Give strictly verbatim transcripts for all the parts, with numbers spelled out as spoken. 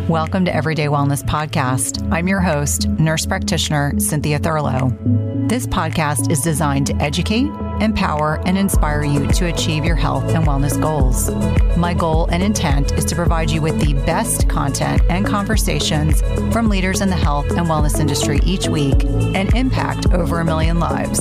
Welcome to Everyday Wellness Podcast. I'm your host, nurse practitioner Cynthia Thurlow. This podcast is designed to educate, empower, and inspire you to achieve your health and wellness goals. My goal and intent is to provide you with the best content and conversations from leaders in the health and wellness industry each week and impact over a million lives.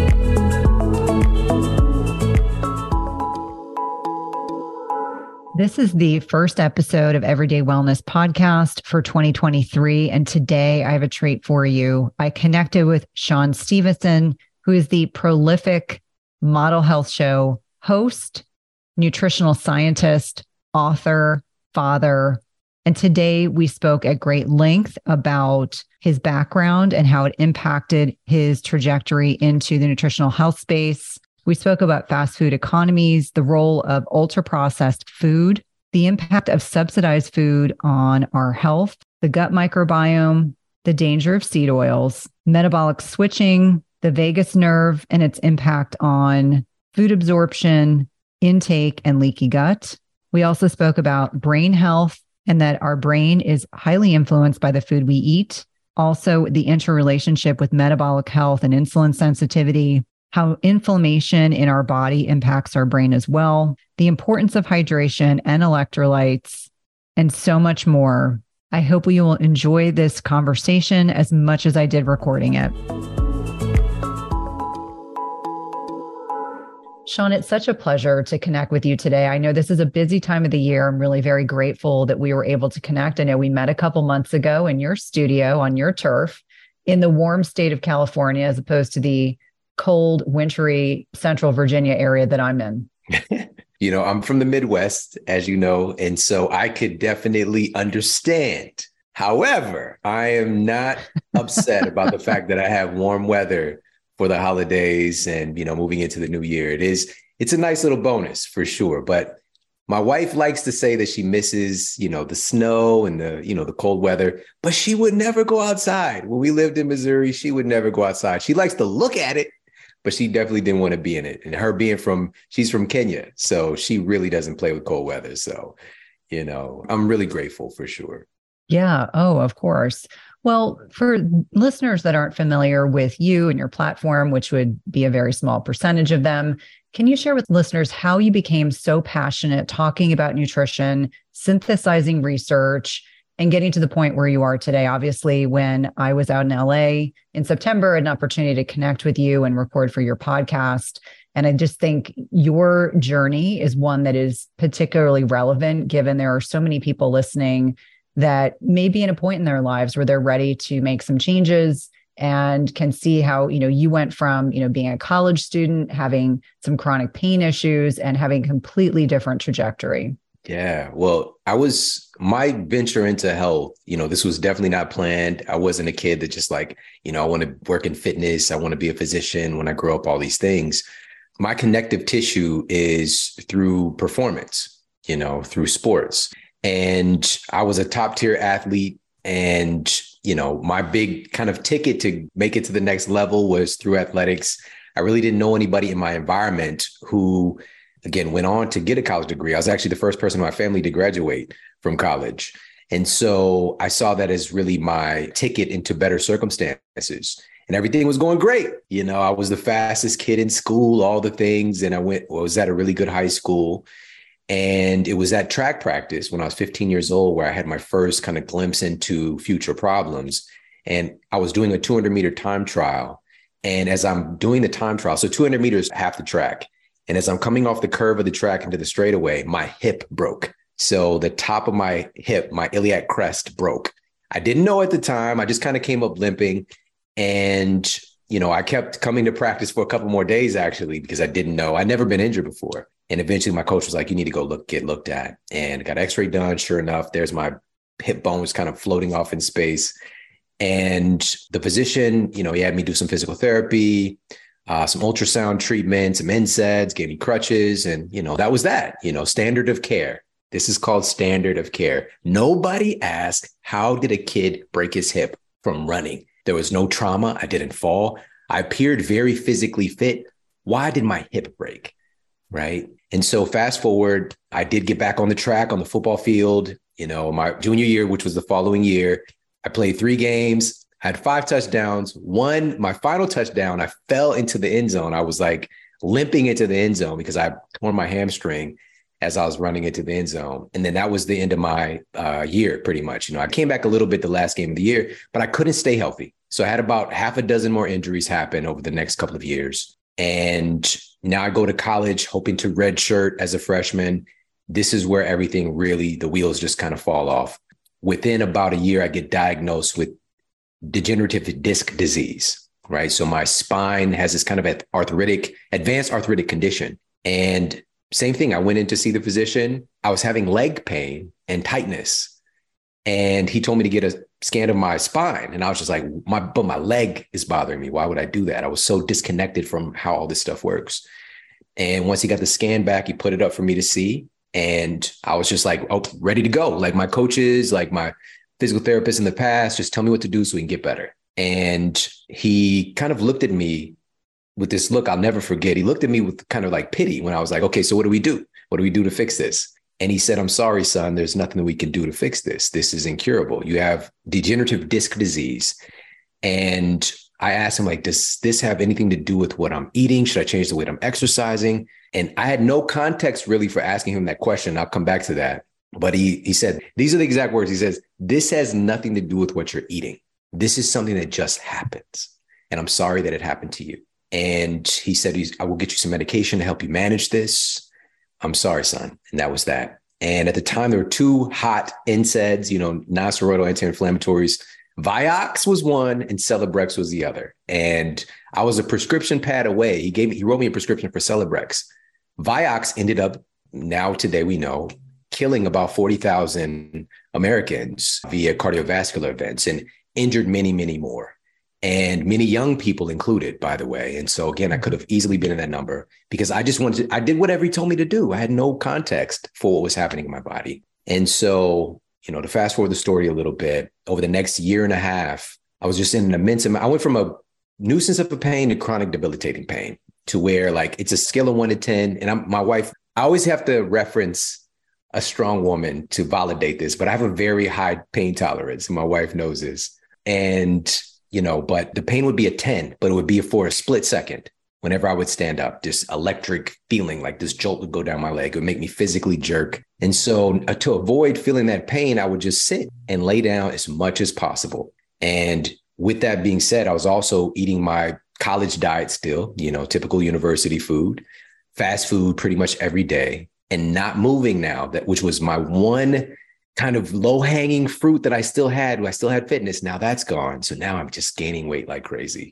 This is the first episode of Everyday Wellness Podcast for twenty twenty-three, and today I have a treat for you. I connected with Shawn Stevenson, who is the prolific Model Health Show host, nutritional scientist, author, father, and today we spoke at great length about his background and how it impacted his trajectory into the nutritional health space. We spoke about fast food economies, the role of ultra-processed food, the impact of subsidized food on our health, the gut microbiome, the danger of seed oils, metabolic switching, the vagus nerve and its impact on food absorption, intake, and leaky gut. We also spoke about brain health and that our brain is highly influenced by the food we eat. Also, the interrelationship with metabolic health and insulin sensitivity, how inflammation in our body impacts our brain as well, the importance of hydration and electrolytes, and so much more. I hope you will enjoy this conversation as much as I did recording it. Shawn, it's such a pleasure to connect with you today. I know this is a busy time of the year. I'm really very grateful that we were able to connect. I know we met a couple months ago in your studio on your turf in the warm state of California, as opposed to the cold, wintry Central Virginia area that I'm in. You know, I'm from the Midwest, as you know, and so I could definitely understand. However, I am not upset about the fact that I have warm weather for the holidays and, you know, moving into the new year. It is, it's a nice little bonus for sure. But my wife likes to say that she misses, you know, the snow and the, you know, the cold weather, but she would never go outside. When we lived in Missouri, she would never go outside. She likes to look at it, but she definitely didn't want to be in it. And her being from, she's from Kenya, so she really doesn't play with cold weather. So, you know, I'm really grateful for sure. Yeah. Oh, of course. Well, for listeners that aren't familiar with you and your platform, which would be a very small percentage of them, can you share with listeners how you became so passionate talking about nutrition, synthesizing research, and getting to the point where you are today? Obviously, when I was out in L A in September, an opportunity to connect with you and record for your podcast. And I just think your journey is one that is particularly relevant, given there are so many people listening that may be in a point in their lives where they're ready to make some changes and can see how, you know, you went from, you know, being a college student, having some chronic pain issues and having a completely different trajectory. Yeah, well, I was, my venture into health, you know, this was definitely not planned. I wasn't a kid that just like, you know, I want to work in fitness. I want to be a physician when I grow up, all these things. My connective tissue is through performance, you know, through sports. And I was a top tier athlete. And, you know, my big kind of ticket to make it to the next level was through athletics. I really didn't know anybody in my environment who, again, went on to get a college degree. I was actually the first person in my family to graduate from college. And so I saw that as really my ticket into better circumstances. And everything was going great. You know, I was the fastest kid in school, all the things. And I went, well, was at a really good high school. And it was at track practice when I was fifteen years old where I had my first kind of glimpse into future problems. And I was doing a two hundred meter time trial. And as I'm doing the time trial, so two hundred meters, half the track. And as I'm coming off the curve of the track into the straightaway, my hip broke. So the top of my hip, my iliac crest broke. I didn't know at the time. I just kind of came up limping. And, you know, I kept coming to practice for a couple more days, actually, because I didn't know. I'd never been injured before. And eventually my coach was like, you need to go look, get looked at. And I got x-ray done. Sure enough, there's my hip bone was kind of floating off in space. And the physician, you know, he had me do some physical therapy, uh, some ultrasound treatment, some N SAIDs, gave me crutches. And, you know, that was that, you know, standard of care. This is called standard of care. Nobody asked, how did a kid break his hip from running? There was no trauma. I didn't fall. I appeared very physically fit. Why did my hip break? right? And so fast forward, I did get back on the track on the football field, you know, my junior year, which was the following year. I played three games, had five touchdowns. One, my final touchdown, I fell into the end zone. I was like limping into the end zone because I tore my hamstring as I was running into the end zone. And then that was the end of my uh, year, pretty much. You know, I came back a little bit the last game of the year, but I couldn't stay healthy. So I had about half a dozen more injuries happen over the next couple of years. And now I go to college hoping to redshirt as a freshman. This is where everything really, the wheels just kind of fall off. Within about a year, I get diagnosed with degenerative disc disease, right? So my spine has this kind of arthritic, advanced arthritic condition. And same thing, I went in to see the physician. I was having leg pain and tightness. And he told me to get a scan of my spine. And I was just like, my, but my leg is bothering me. Why would I do that? I was so disconnected from how all this stuff works. And once he got the scan back, he put it up for me to see. And I was just like, oh, ready to go. Like my coaches, like my physical therapist in the past, just tell me what to do so we can get better. And he kind of looked at me with this look I'll never forget. He looked at me with kind of like pity when I was like, okay, so what do we do? What do we do to fix this? And he said, I'm sorry, son, there's nothing that we can do to fix this. This is incurable. You have degenerative disc disease. And I asked him, like, does this have anything to do with what I'm eating? Should I change the way I'm exercising? And I had no context really for asking him that question. I'll come back to that. But he he said, these are the exact words. He says, this has nothing to do with what you're eating. This is something that just happens. And I'm sorry that it happened to you. And he said, he's, I will get you some medication to help you manage this. I'm sorry, son. And that was that. And at the time, there were two hot N SAIDs, you know, non-steroidal anti-inflammatories. Vioxx was one and Celebrex was the other. And I was a prescription pad away. He gave me, he wrote me a prescription for Celebrex. Vioxx ended up, now today we know, killing about forty thousand Americans via cardiovascular events and injured many, many more. And many young people included, by the way. And so again, I could have easily been in that number because I just wanted to, I did whatever he told me to do. I had no context for what was happening in my body. And so, you know, to fast forward the story a little bit, over the next year and a half, I was just in an immense amount. I went from a nuisance of a pain to chronic debilitating pain to where like it's a scale of one to ten. And I'm, my wife, I always have to reference a strong woman to validate this, but I have a very high pain tolerance. And my wife knows this. And you know, but the pain would be a ten, but it would be for a split second. Whenever I would stand up, this electric feeling like this jolt would go down my leg. It would make me physically jerk. And so uh, to avoid feeling that pain, I would just sit and lay down as much as possible. And with that being said, I was also eating my college diet still, you know, typical university food, fast food pretty much every day, and not moving now, that which was my one kind of low-hanging fruit that I still had. I still had fitness. Now that's gone. So now I'm just gaining weight like crazy.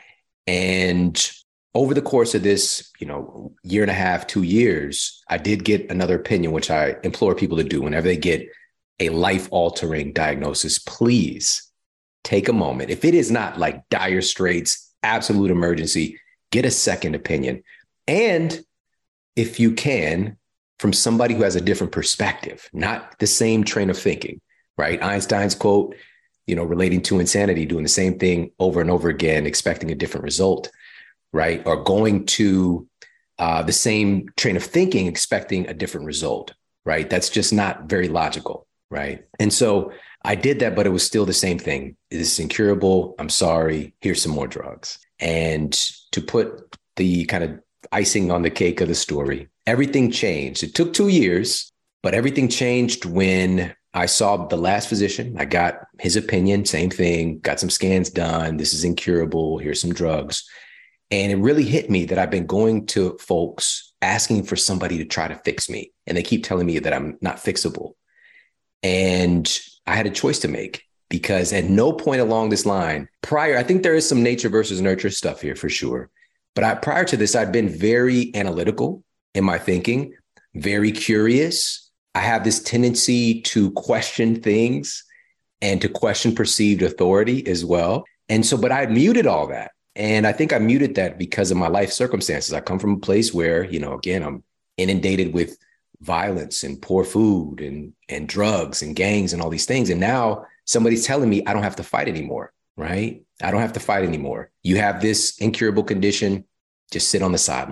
And over the course of this, you know, year and a half, two years, I did get another opinion, which I implore people to do whenever they get a life-altering diagnosis. Please take a moment. If it is not like dire straits, absolute emergency, get a second opinion. And if you can, from somebody who has a different perspective, not the same train of thinking, right? Einstein's quote, you know, relating to insanity, doing the same thing over and over again, expecting a different result, right? Or going to uh, the same train of thinking, expecting a different result, right? That's just not very logical, right? And so I did that, but it was still the same thing. This is incurable. I'm sorry. Here's some more drugs. And to put the kind of icing on the cake of the story, everything changed. It took two years, but everything changed when I saw the last physician. I got his opinion, same thing, got some scans done. This is incurable. Here's some drugs. And it really hit me that I've been going to folks asking for somebody to try to fix me. And they keep telling me that I'm not fixable. And I had a choice to make because at no point along this line prior, I think there is some nature versus nurture stuff here for sure. But I, prior to this, I'd been very analytical in my thinking, very curious. I have this tendency to question things and to question perceived authority as well. And so, but I muted all that. And I think I muted that because of my life circumstances. I come from a place where, you know, again, I'm inundated with violence and poor food and, and drugs and gangs and all these things. And now somebody's telling me I don't have to fight anymore, right? I don't have to fight anymore. You have this incurable condition, just sit on the sideline.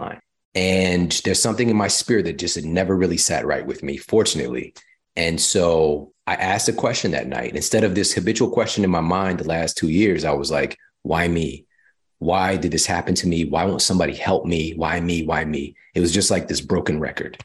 And there's something in my spirit that just had never really sat right with me, fortunately. And so I asked a question that night. Instead of this habitual question in my mind the last two years, I was like, why me? Why did this happen to me? Why won't somebody help me? Why me? Why me? It was just like this broken record.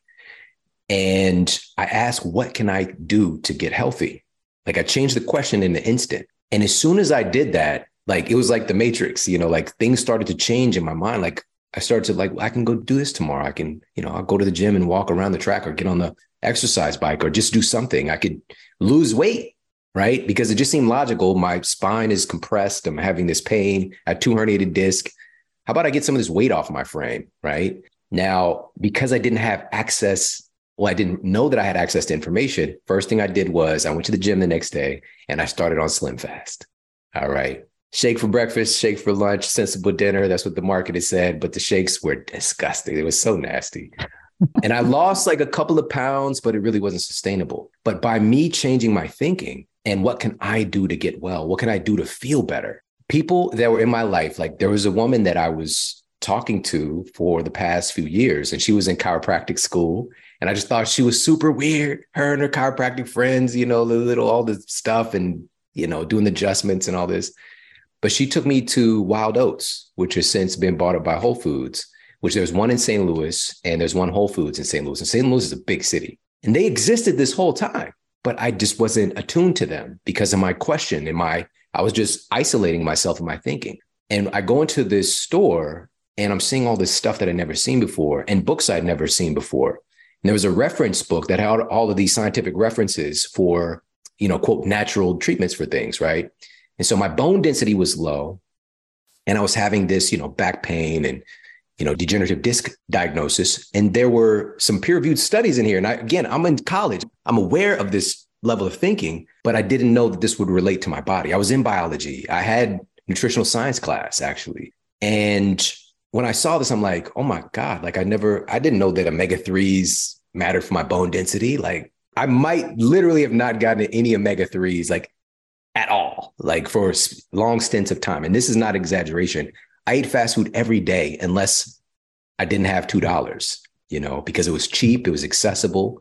And I asked, what can I do to get healthy? Like I changed the question in an instant. And as soon as I did that, like it was like the Matrix, you know, like things started to change in my mind. Like I started to like, I can go do this tomorrow. I can, you know, I'll go to the gym and walk around the track or get on the exercise bike or just do something. I could lose weight, right? Because it just seemed logical. My spine is compressed. I'm having this pain. I have two herniated disc. How about I get some of this weight off my frame, right? Now, because I didn't have access, well, I didn't know that I had access to information. First thing I did was I went to the gym the next day and I started on Slim Fast. All right. Shake for breakfast, shake for lunch, sensible dinner. That's what the market has said. But the shakes were disgusting. It was so nasty. And I lost like a couple of pounds, but it really wasn't sustainable. But by me changing my thinking and what can I do to get well? What can I do to feel better? People that were in my life, like there was a woman that I was talking to for the past few years, and she was in chiropractic school. And I just thought she was super weird. Her and her chiropractic friends, you know, the little, all the stuff and, you know, doing the adjustments and all this. But she took me to Wild Oats, which has since been bought up by Whole Foods, which there's one in Saint Louis and there's one Whole Foods in Saint Louis. And Saint Louis is a big city. And they existed this whole time, but I just wasn't attuned to them because of my question and my, I was just isolating myself in my thinking. And I go into this store and I'm seeing all this stuff that I'd never seen before and books I'd never seen before. And there was a reference book that had all of these scientific references for, you know, quote, natural treatments for things, right? And so my bone density was low and I was having this, you know, back pain and, you know, degenerative disc diagnosis. And there were some peer-reviewed studies in here. And I, again, I'm in college. I'm aware of this level of thinking, but I didn't know that this would relate to my body. I was in biology. I had nutritional science class, actually. And when I saw this, I'm like, oh my God, like I never, I didn't know that omega threes mattered for my bone density. Like I might literally have not gotten any omega threes, like at all, like for long stints of time. And this is not exaggeration. I ate fast food every day unless I didn't have two dollars, you know, because it was cheap, it was accessible.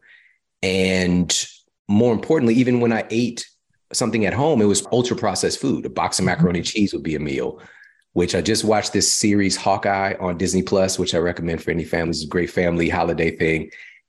And more importantly, even when I ate something at home, it was ultra processed food. A box of macaroni and cheese would be a meal, which I just watched this series Hawkeye on Disney Plus, which I recommend for any families. It's a great family holiday thing.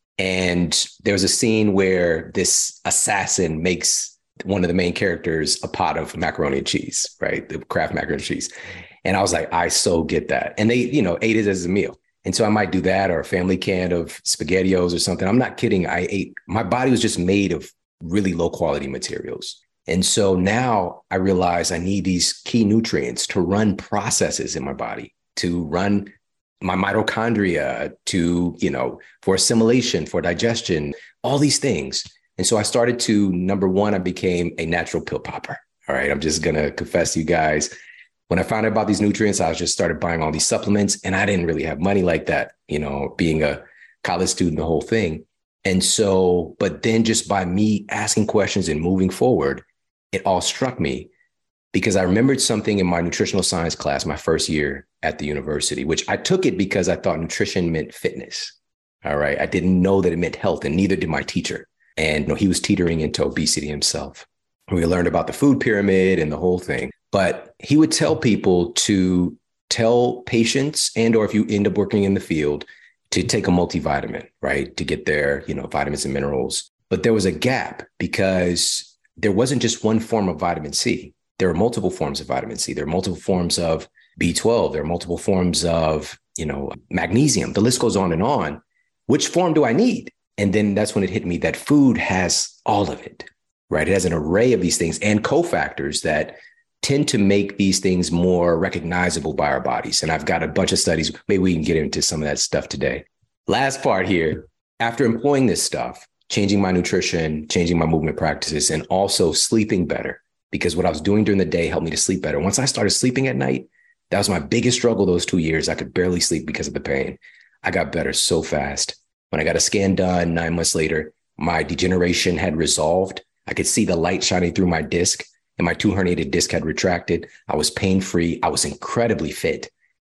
And there was a scene where this assassin makes one of the main characters a pot of macaroni and cheese, right? The Kraft macaroni and cheese. And I was like, I so get that. And they, you know, ate it as a meal. And so I might do that or a family can of SpaghettiOs or something. I'm not kidding. I ate, my body was just made of really low quality materials. And so now I realize I need these key nutrients to run processes in my body, to run my mitochondria, to, you know, for assimilation, for digestion, all these things. And so I started to, number one, I became a natural pill popper. All right. I'm just going to confess to you guys. When I found out about these nutrients, I just started buying all these supplements and I didn't really have money like that, you know, being a college student, the whole thing. And so, but then just by me asking questions and moving forward, it all struck me because I remembered something in my nutritional science class, my first year at the university, which I took it because I thought nutrition meant fitness. All right. I didn't know that it meant health, and neither did my teacher. And you know, he was teetering into obesity himself. We learned about the food pyramid and the whole thing. But he would tell people to tell patients, and or if you end up working in the field, to take a multivitamin, right? To get their, you know, vitamins and minerals. But there was a gap because there wasn't just one form of vitamin C. There are multiple forms of vitamin C. There are multiple forms of B twelve. There are multiple forms of, you know, magnesium. The list goes on and on. Which form do I need? And then that's when it hit me that food has all of it, right? It has an array of these things and cofactors that tend to make these things more recognizable by our bodies. And I've got a bunch of studies. Maybe we can get into some of that stuff today. Last part here, after employing this stuff, changing my nutrition, changing my movement practices, and also sleeping better, because what I was doing during the day helped me to sleep better. Once I started sleeping at night, that was my biggest struggle those two years. I could barely sleep because of the pain. I got better so fast. When I got a scan done nine months later, my degeneration had resolved. I could see the light shining through my disc, and my two herniated disc had retracted. I was pain-free. I was incredibly fit.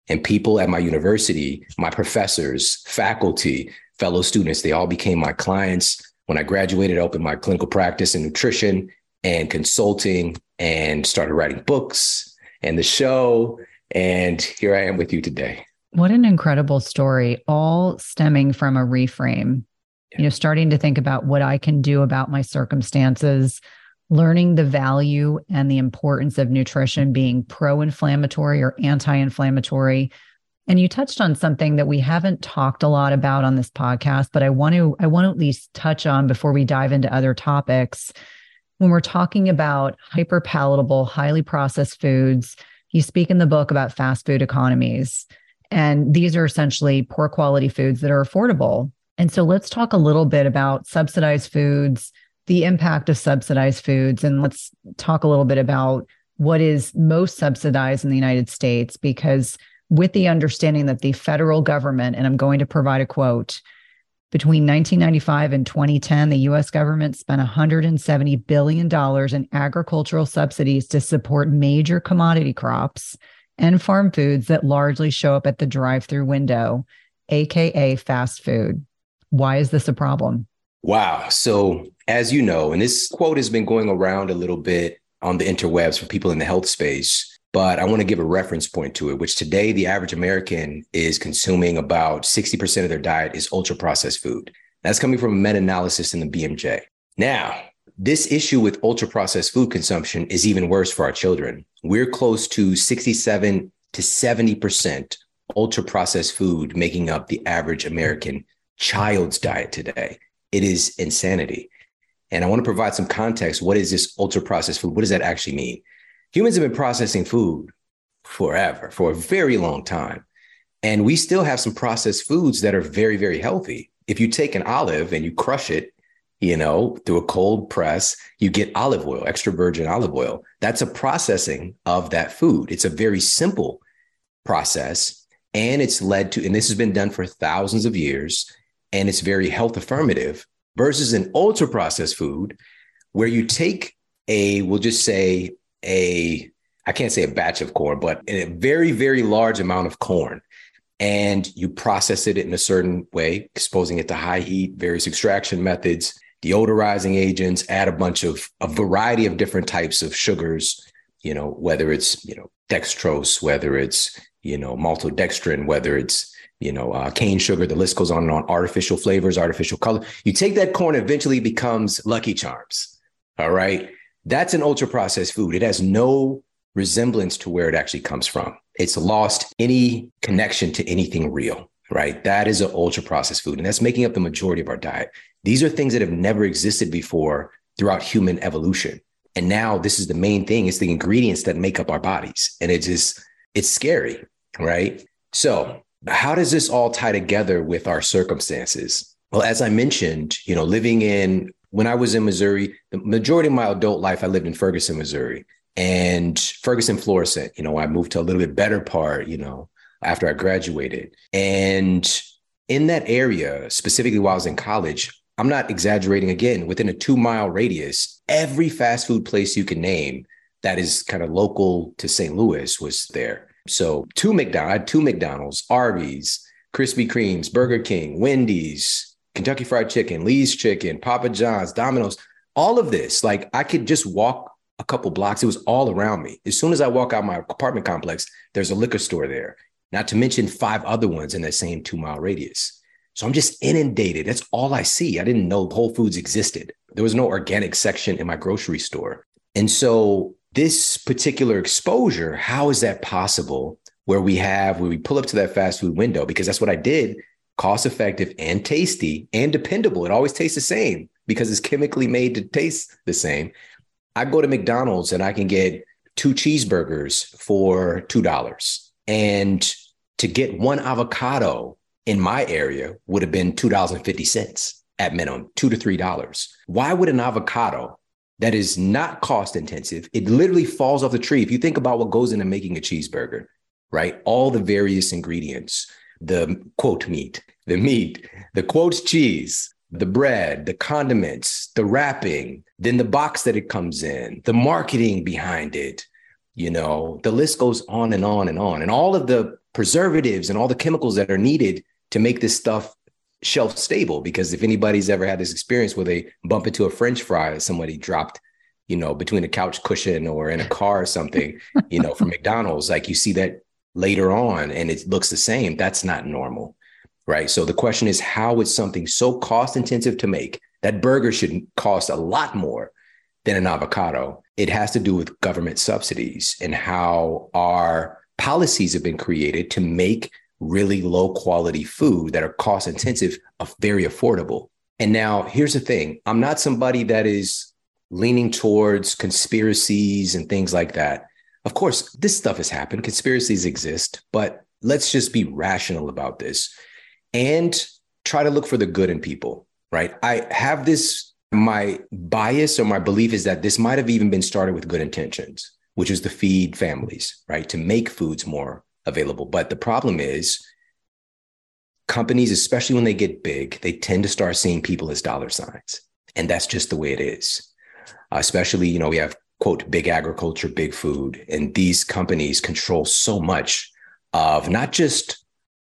And people at my university, my professors, faculty, fellow students, they all became my clients. When I graduated, I opened my clinical practice in nutrition and consulting and started writing books and the show. And here I am with you today. What an incredible story, all stemming from a reframe. Yeah. You know, starting to think about what I can do about my circumstances, learning the value and the importance of nutrition being pro-inflammatory or anti-inflammatory. And you touched on something that we haven't talked a lot about on this podcast, but I want to I want to at least touch on before we dive into other topics. When we're talking about hyper-palatable, highly processed foods, you speak in the book about fast food economies. And these are essentially poor quality foods that are affordable. And so let's talk a little bit about subsidized foods, the impact of subsidized foods, and let's talk a little bit about what is most subsidized in the United States, because with the understanding that the federal government, and I'm going to provide a quote, between nineteen ninety-five and twenty ten, the U S government spent one hundred seventy billion dollars in agricultural subsidies to support major commodity crops and farm foods that largely show up at the drive-through window, A K A fast food. Why is this a problem? Wow. So as you know, and this quote has been going around a little bit on the interwebs for people in the health space, but I want to give a reference point to it, which today the average American is consuming about sixty percent of their diet is ultra-processed food. That's coming from a meta-analysis in the B M J. Now, this issue with ultra-processed food consumption is even worse for our children. We're close to sixty-seven to seventy percent ultra-processed food making up the average American child's diet today. It is insanity. And I want to provide some context. What is this ultra-processed food? What does that actually mean? Humans have been processing food forever, for a very long time. And we still have some processed foods that are very, very healthy. If you take an olive and you crush it, you know, through a cold press, you get olive oil, extra virgin olive oil. That's a processing of that food. It's a very simple process. And it's led to, and this has been done for thousands of years, and it's very health affirmative versus an ultra processed food where you take a, we'll just say a, I can't say a batch of corn, but a very, very large amount of corn. And you process it in a certain way, exposing it to high heat, various extraction methods, deodorizing agents, add a bunch of a variety of different types of sugars, you know, whether it's, you know, dextrose, whether it's, you know, maltodextrin, whether it's, you know, uh, cane sugar, the list goes on and on, artificial flavors, artificial color. You take that corn, eventually becomes Lucky Charms. All right. That's an ultra processed food. It has no resemblance to where it actually comes from. It's lost any connection to anything real, right? That is an ultra processed food. And that's making up the majority of our diet. These are things that have never existed before throughout human evolution. And now this is the main thing. It's the ingredients that make up our bodies. And it's just, it's scary, right? So how does this all tie together with our circumstances? Well, as I mentioned, you know, living in, when I was in Missouri, the majority of my adult life, I lived in Ferguson, Missouri. And Ferguson Florissant, you know, I moved to a little bit better part, you know, after I graduated. And in that area, specifically while I was in college, I'm not exaggerating again, within a two mile radius, every fast food place you can name that is kind of local to Saint Louis was there. So two McDonald's, two McDonald's, Arby's, Krispy Kreme's, Burger King, Wendy's, Kentucky Fried Chicken, Lee's Chicken, Papa John's, Domino's, all of this, like I could just walk a couple blocks. It was all around me. As soon as I walk out my apartment complex, there's a liquor store there, not to mention five other ones in that same two mile radius. So I'm just inundated. That's all I see. I didn't know Whole Foods existed. There was no organic section in my grocery store. And so this particular exposure, how is that possible where we have, where we pull up to that fast food window? Because that's what I did, cost effective and tasty and dependable. It always tastes the same because it's chemically made to taste the same. I go to McDonald's and I can get two cheeseburgers for two dollars. And to get one avocado in my area would have been two dollars and fifty cents at minimum, two to three dollars. Why would an avocado that is not cost intensive, it literally falls off the tree. If you think about what goes into making a cheeseburger, right? All the various ingredients, the quote meat, the meat, the quote cheese, the bread, the condiments, the wrapping, then the box that it comes in, the marketing behind it, you know, the list goes on and on and on. And all of the preservatives and all the chemicals that are needed to make this stuff shelf stable. Because if anybody's ever had this experience where they bump into a French fry somebody dropped, you know, between a couch cushion or in a car or something, you know, from McDonald's, like you see that later on and it looks the same, that's not normal, right? So the question is, how is something so cost intensive to make? That burger should cost a lot more than an avocado. It has to do with government subsidies and how our policies have been created to make really low quality food that are cost intensive, very affordable. And now here's the thing. I'm not somebody that is leaning towards conspiracies and things like that. Of course, this stuff has happened. Conspiracies exist, but let's just be rational about this and try to look for the good in people, right? I have this, my bias or my belief is that this might have even been started with good intentions, which is to feed families, right? To make foods more available. But the problem is companies, especially when they get big, they tend to start seeing people as dollar signs. And that's just the way it is. Uh, especially, you know, we have, quote, big agriculture, big food. And these companies control so much of not just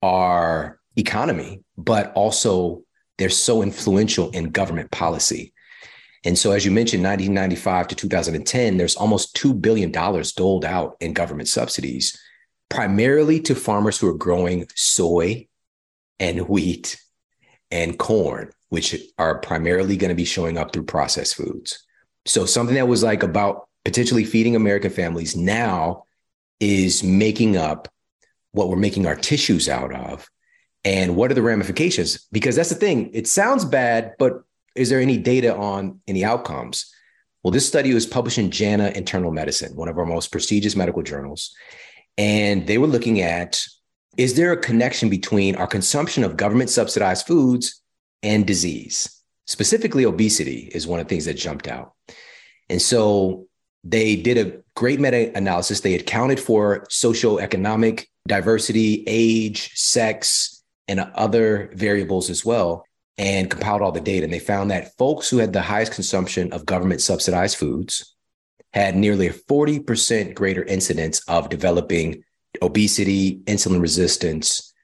our economy, but also they're so influential in government policy. And so, as you mentioned, nineteen ninety-five to two thousand ten, there's almost two billion dollars doled out in government subsidies, primarily to farmers who are growing soy and wheat and corn, which are primarily going to be showing up through processed foods. So something that was like about potentially feeding American families now is making up what we're making our tissues out of. And what are the ramifications? Because that's the thing. It sounds bad, but is there any data on any outcomes? Well, this study was published in JAMA Internal Medicine, one of our most prestigious medical journals. And they were looking at, is there a connection between our consumption of government subsidized foods and disease? Specifically, obesity is one of the things that jumped out. And so they did a great meta-analysis. They had counted for socioeconomic diversity, age, sex, and other variables as well, and compiled all the data. And they found that folks who had the highest consumption of government subsidized foods had nearly a forty percent greater incidence of developing obesity, insulin resistance,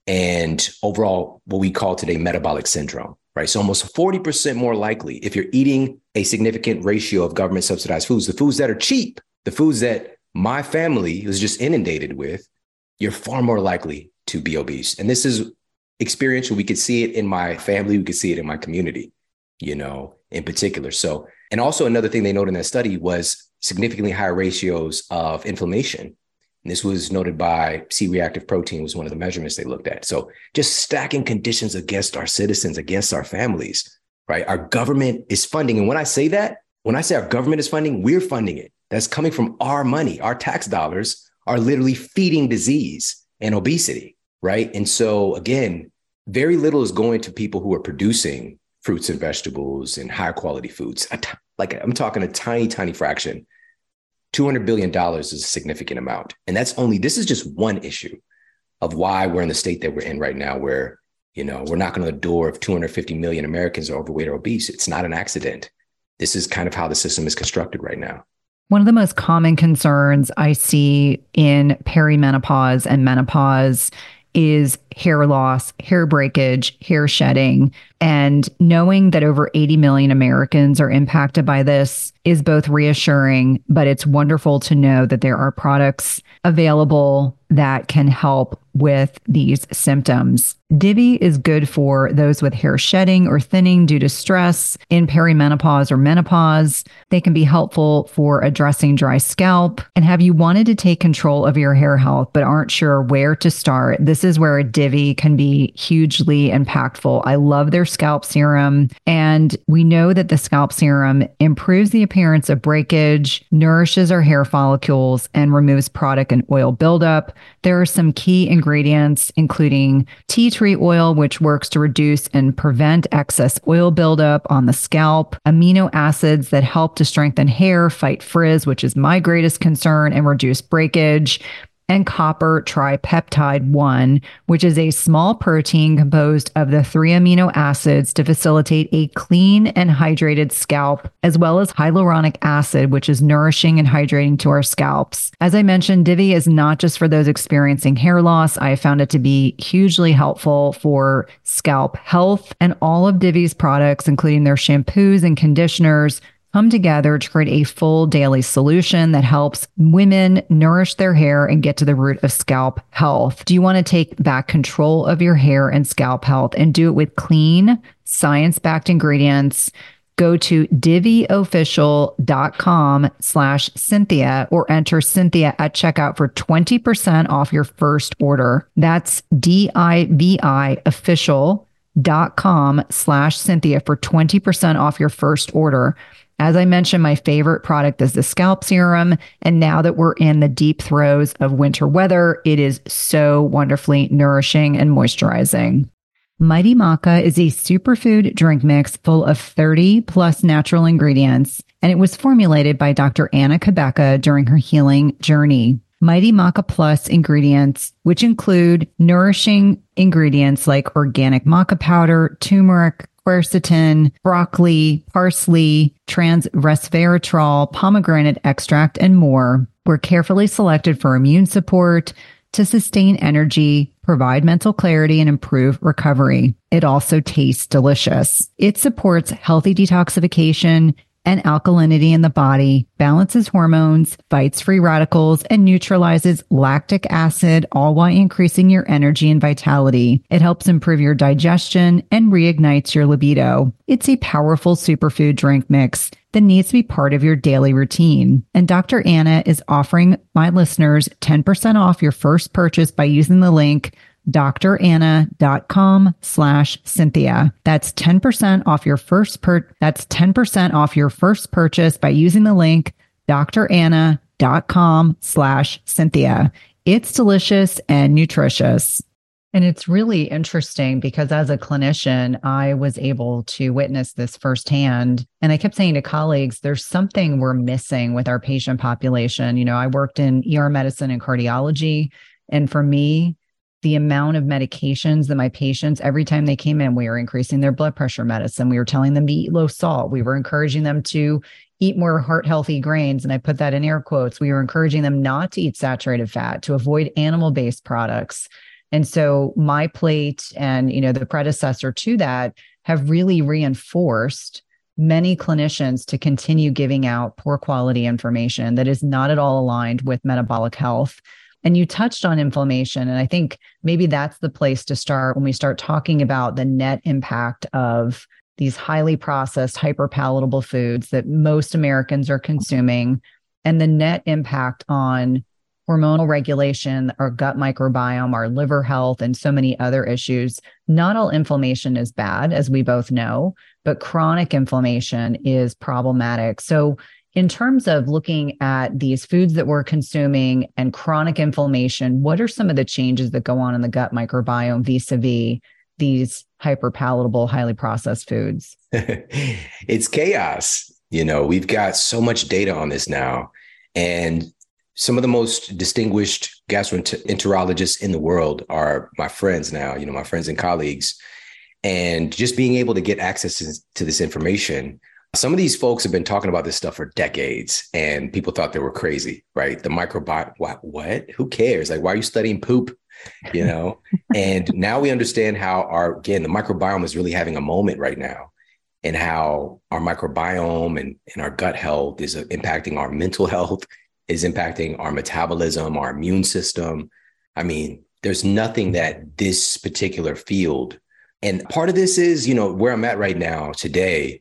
and overall what we call today metabolic syndrome, right? So almost forty percent more likely if you're eating a significant ratio of government subsidized foods, the foods that are cheap, the foods that my family was just inundated with, you're far more likely to be obese. And this is experiential. We could see it in my family. We could see it in my community, you know, in particular. So, and also another thing they noted in that study was significantly higher ratios of inflammation. And this was noted by C-reactive protein was one of the measurements they looked at. So just stacking conditions against our citizens, against our families, right? Our government is funding. And when I say that, when I say our government is funding, we're funding it. That's coming from our money. Our tax dollars are literally feeding disease and obesity, right? And so again, very little is going to people who are producing fruits and vegetables and higher quality foods. Like I'm talking a tiny, tiny fraction. two hundred billion dollars is a significant amount. And that's only, this is just one issue of why we're in the state that we're in right now, where, you know, we're knocking on the door of two hundred fifty million Americans are overweight or obese. It's not an accident. This is kind of how the system is constructed right now. One of the most common concerns I see in perimenopause and menopause is hair loss, hair breakage, hair shedding. And knowing that over eighty million Americans are impacted by this is both reassuring, but it's wonderful to know that there are products available that can help with these symptoms. Divi is good for those with hair shedding or thinning due to stress in perimenopause or menopause. They can be helpful for addressing dry scalp. And have you wanted to take control of your hair health but aren't sure where to start? This is where Divi can be hugely impactful. I love their scalp serum, and we know that the scalp serum improves the appearance of breakage, nourishes our hair follicles, and removes product and oil buildup. There are some key ingredients, including tea tree oil, which works to reduce and prevent excess oil buildup on the scalp, amino acids that help to strengthen hair, fight frizz, which is my greatest concern, and reduce breakage, and copper tripeptide one, which is a small protein composed of the three amino acids to facilitate a clean and hydrated scalp, as well as hyaluronic acid, which is nourishing and hydrating to our scalps. As I mentioned, Divi is not just for those experiencing hair loss. I have found it to be hugely helpful for scalp health, and all of Divi's products, including their shampoos and conditioners, come together to create a full daily solution that helps women nourish their hair and get to the root of scalp health. Do you want to take back control of your hair and scalp health and do it with clean, science-backed ingredients? Go to diviofficial.com slash Cynthia or enter Cynthia at checkout for twenty percent off your first order. That's D-I-V-I official.com slash Cynthia for twenty percent off your first order. As I mentioned, my favorite product is the scalp serum. And now that we're in the deep throes of winter weather, it is so wonderfully nourishing and moisturizing. Mighty Maca is a superfood drink mix full of thirty plus natural ingredients, and it was formulated by Doctor Anna Cabeca during her healing journey. Mighty Maca Plus ingredients, which include nourishing ingredients like organic maca powder, turmeric, quercetin, broccoli, parsley, trans resveratrol, pomegranate extract, and more, were carefully selected for immune support, to sustain energy, provide mental clarity, and improve recovery. It also tastes delicious. It supports healthy detoxification and alkalinity in the body, balances hormones, fights free radicals, and neutralizes lactic acid, all while increasing your energy and vitality. It helps improve your digestion and reignites your libido. It's a powerful superfood drink mix that needs to be part of your daily routine. And Doctor Anna is offering my listeners ten percent off your first purchase by using the link doctoranna.com slash Cynthia. That's ten percent off your first per that's ten percent off your first purchase by using the link doctoranna.com slash Cynthia. It's delicious and nutritious. And it's really interesting because as a clinician, I was able to witness this firsthand. And I kept saying to colleagues, there's something we're missing with our patient population. You know, I worked in E R medicine and cardiology. And for me, the amount of medications that my patients, every time they came in, we were increasing their blood pressure medicine. We were telling them to eat low salt. We were encouraging them to eat more heart healthy grains. And I put that in air quotes. We were encouraging them not to eat saturated fat, to avoid animal-based products. And so my plate and, you know, the predecessor to that have really reinforced many clinicians to continue giving out poor quality information that is not at all aligned with metabolic health. And you touched on inflammation. And I think maybe that's the place to start when we start talking about the net impact of these highly processed, hyperpalatable foods that most Americans are consuming and the net impact on hormonal regulation, our gut microbiome, our liver health, and so many other issues. Not all inflammation is bad, as we both know, but chronic inflammation is problematic. So in terms of looking at these foods that we're consuming and chronic inflammation, what are some of the changes that go on in the gut microbiome vis-a-vis these hyperpalatable, highly processed foods? It's chaos. You know, we've got so much data on this now. And some of the most distinguished gastroenterologists in the world are my friends now, you know, my friends and colleagues. And just being able to get access to, to this information. Some of these folks have been talking about this stuff for decades and people thought they were crazy, right? The microbiome, what, what? Who cares? Like, why are you studying poop? You know? And now we understand how our, again, the microbiome is really having a moment right now and how our microbiome and, and our gut health is impacting our mental health, is impacting our metabolism, our immune system. I mean, there's nothing that this particular field, and part of this is, you know, where I'm at right now today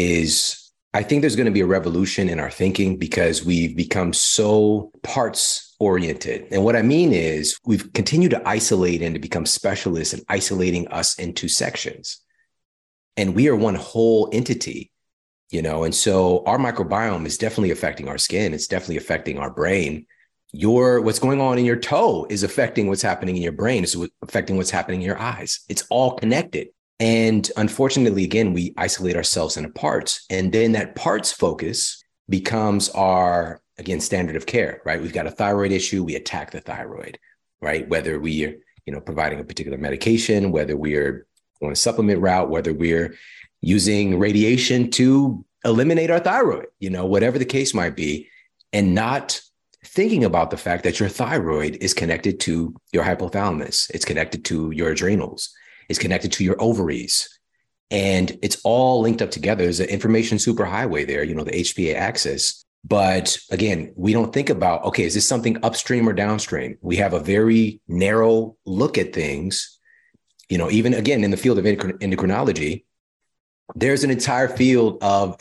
is I think there's going to be a revolution in our thinking because we've become so parts oriented. And what I mean is we've continued to isolate and to become specialists in isolating us into sections. And we are one whole entity, you know, and so our microbiome is definitely affecting our skin. It's definitely affecting our brain. Your what's going on in your toe is affecting what's happening in your brain. It's affecting what's happening in your eyes. It's all connected. And unfortunately, again, we isolate ourselves into parts. And then that parts focus becomes our again, standard of care, right? We've got a thyroid issue, we attack the thyroid, right? Whether we are, you know, providing a particular medication, whether we're on a supplement route, whether we're using radiation to eliminate our thyroid, you know, whatever the case might be, and not thinking about the fact that your thyroid is connected to your hypothalamus, it's connected to your adrenals, it's connected to your ovaries, and it's all linked up together. There's an information superhighway there, you know, the H P A axis. But again, we don't think about, okay, is this something upstream or downstream? We have a very narrow look at things. You know, even again, in the field of endocrinology, there's an entire field of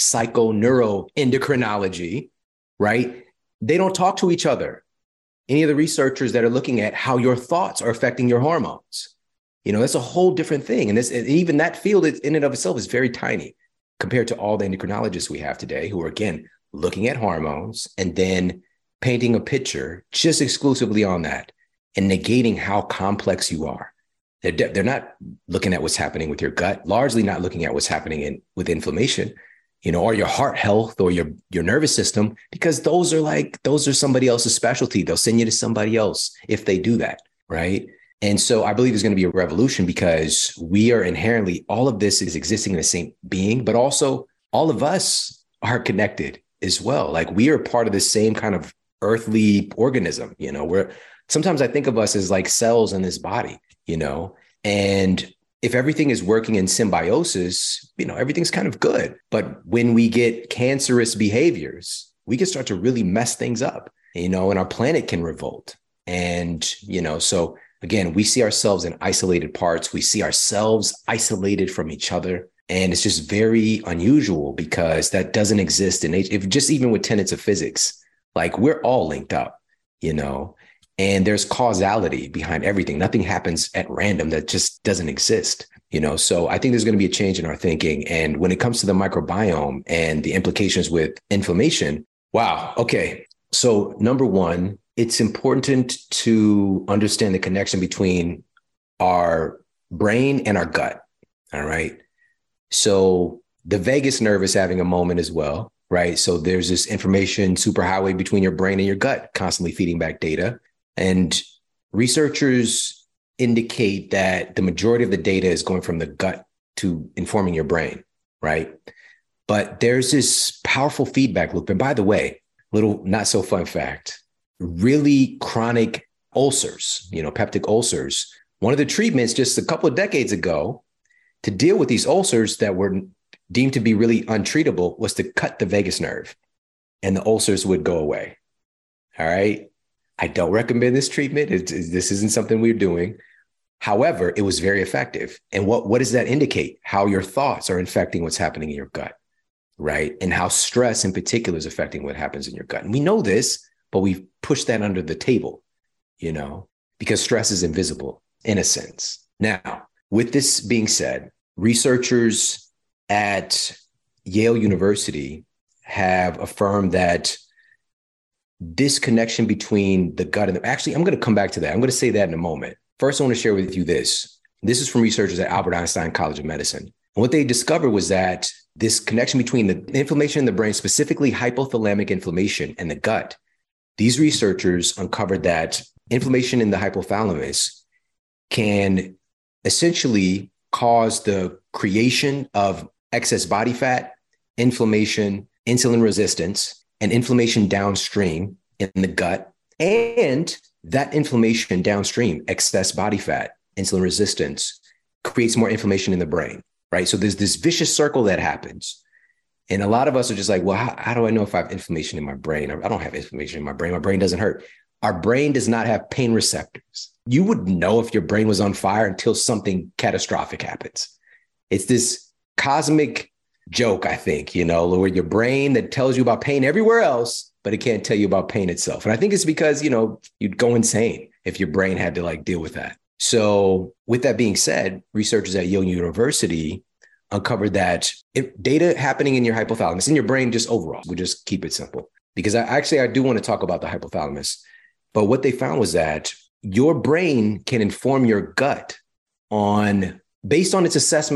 psychoneuroendocrinology, right? They don't talk to each other. Any of the researchers that are looking at how your thoughts are affecting your hormones, you know, that's a whole different thing. And this, even that field in and of itself is very tiny compared to all the endocrinologists we have today, who are, again, looking at hormones and then painting a picture just exclusively on that and negating how complex you are. They're, de- they're not looking at what's happening with your gut, largely not looking at what's happening in with inflammation, you know, or your heart health or your, your nervous system, because those are like, those are somebody else's specialty. They'll send you to somebody else if they do that, right? And so I believe there's going to be a revolution because we are inherently, all of this is existing in the same being, but also all of us are connected as well. Like we are part of the same kind of earthly organism, you know, where sometimes I think of us as like cells in this body, you know, and if everything is working in symbiosis, you know, everything's kind of good. But when we get cancerous behaviors, we can start to really mess things up, you know, and our planet can revolt. And, you know, so again, we see ourselves in isolated parts. We see ourselves isolated from each other. And it's just very unusual because that doesn't exist in nature. If just even with tenets of physics, like we're all linked up, you know, and there's causality behind everything. Nothing happens at random that just doesn't exist, you know. So I think there's going to be a change in our thinking. And when it comes to the microbiome and the implications with inflammation, wow. Okay. So number one, it's important to understand the connection between our brain and our gut. All right. So the vagus nerve is having a moment as well, right? So there's this information superhighway between your brain and your gut, constantly feeding back data. And researchers indicate that the majority of the data is going from the gut to informing your brain, right? But there's this powerful feedback loop. And by the way, little not so fun fact, really chronic ulcers, you know, peptic ulcers. One of the treatments just a couple of decades ago to deal with these ulcers that were deemed to be really untreatable was to cut the vagus nerve and the ulcers would go away. All right. I don't recommend this treatment. It's, it's, this isn't something we're doing. However, it was very effective. And what, what does that indicate? How your thoughts are infecting what's happening in your gut, right? And how stress in particular is affecting what happens in your gut. And we know this, but we've pushed that under the table, you know, because stress is invisible in a sense. Now, with this being said, researchers at Yale University have affirmed that this connection between the gut and the, actually, I'm going to come back to that. I'm going to say that in a moment. First, I want to share with you this. This is from researchers at Albert Einstein College of Medicine. And what they discovered was that this connection between the inflammation in the brain, specifically hypothalamic inflammation and the gut, these researchers uncovered that inflammation in the hypothalamus can essentially cause the creation of excess body fat, inflammation, insulin resistance, and inflammation downstream in the gut. And that inflammation downstream, excess body fat, insulin resistance, creates more inflammation in the brain, right? So there's this vicious circle that happens. And a lot of us are just like, well, how, how do I know if I have inflammation in my brain? I don't have inflammation in my brain. My brain doesn't hurt. Our brain does not have pain receptors. You would know if your brain was on fire until something catastrophic happens. It's this cosmic joke, I think, you know, where your brain that tells you about pain everywhere else, but it can't tell you about pain itself. And I think it's because, you know, you'd go insane if your brain had to like deal with that. So with that being said, researchers at Yale University uncovered that if data happening in your hypothalamus, in your brain, just overall, we just keep it simple, because I actually, I do want to talk about the hypothalamus, but what they found was that your brain can inform your gut on, based on its assessment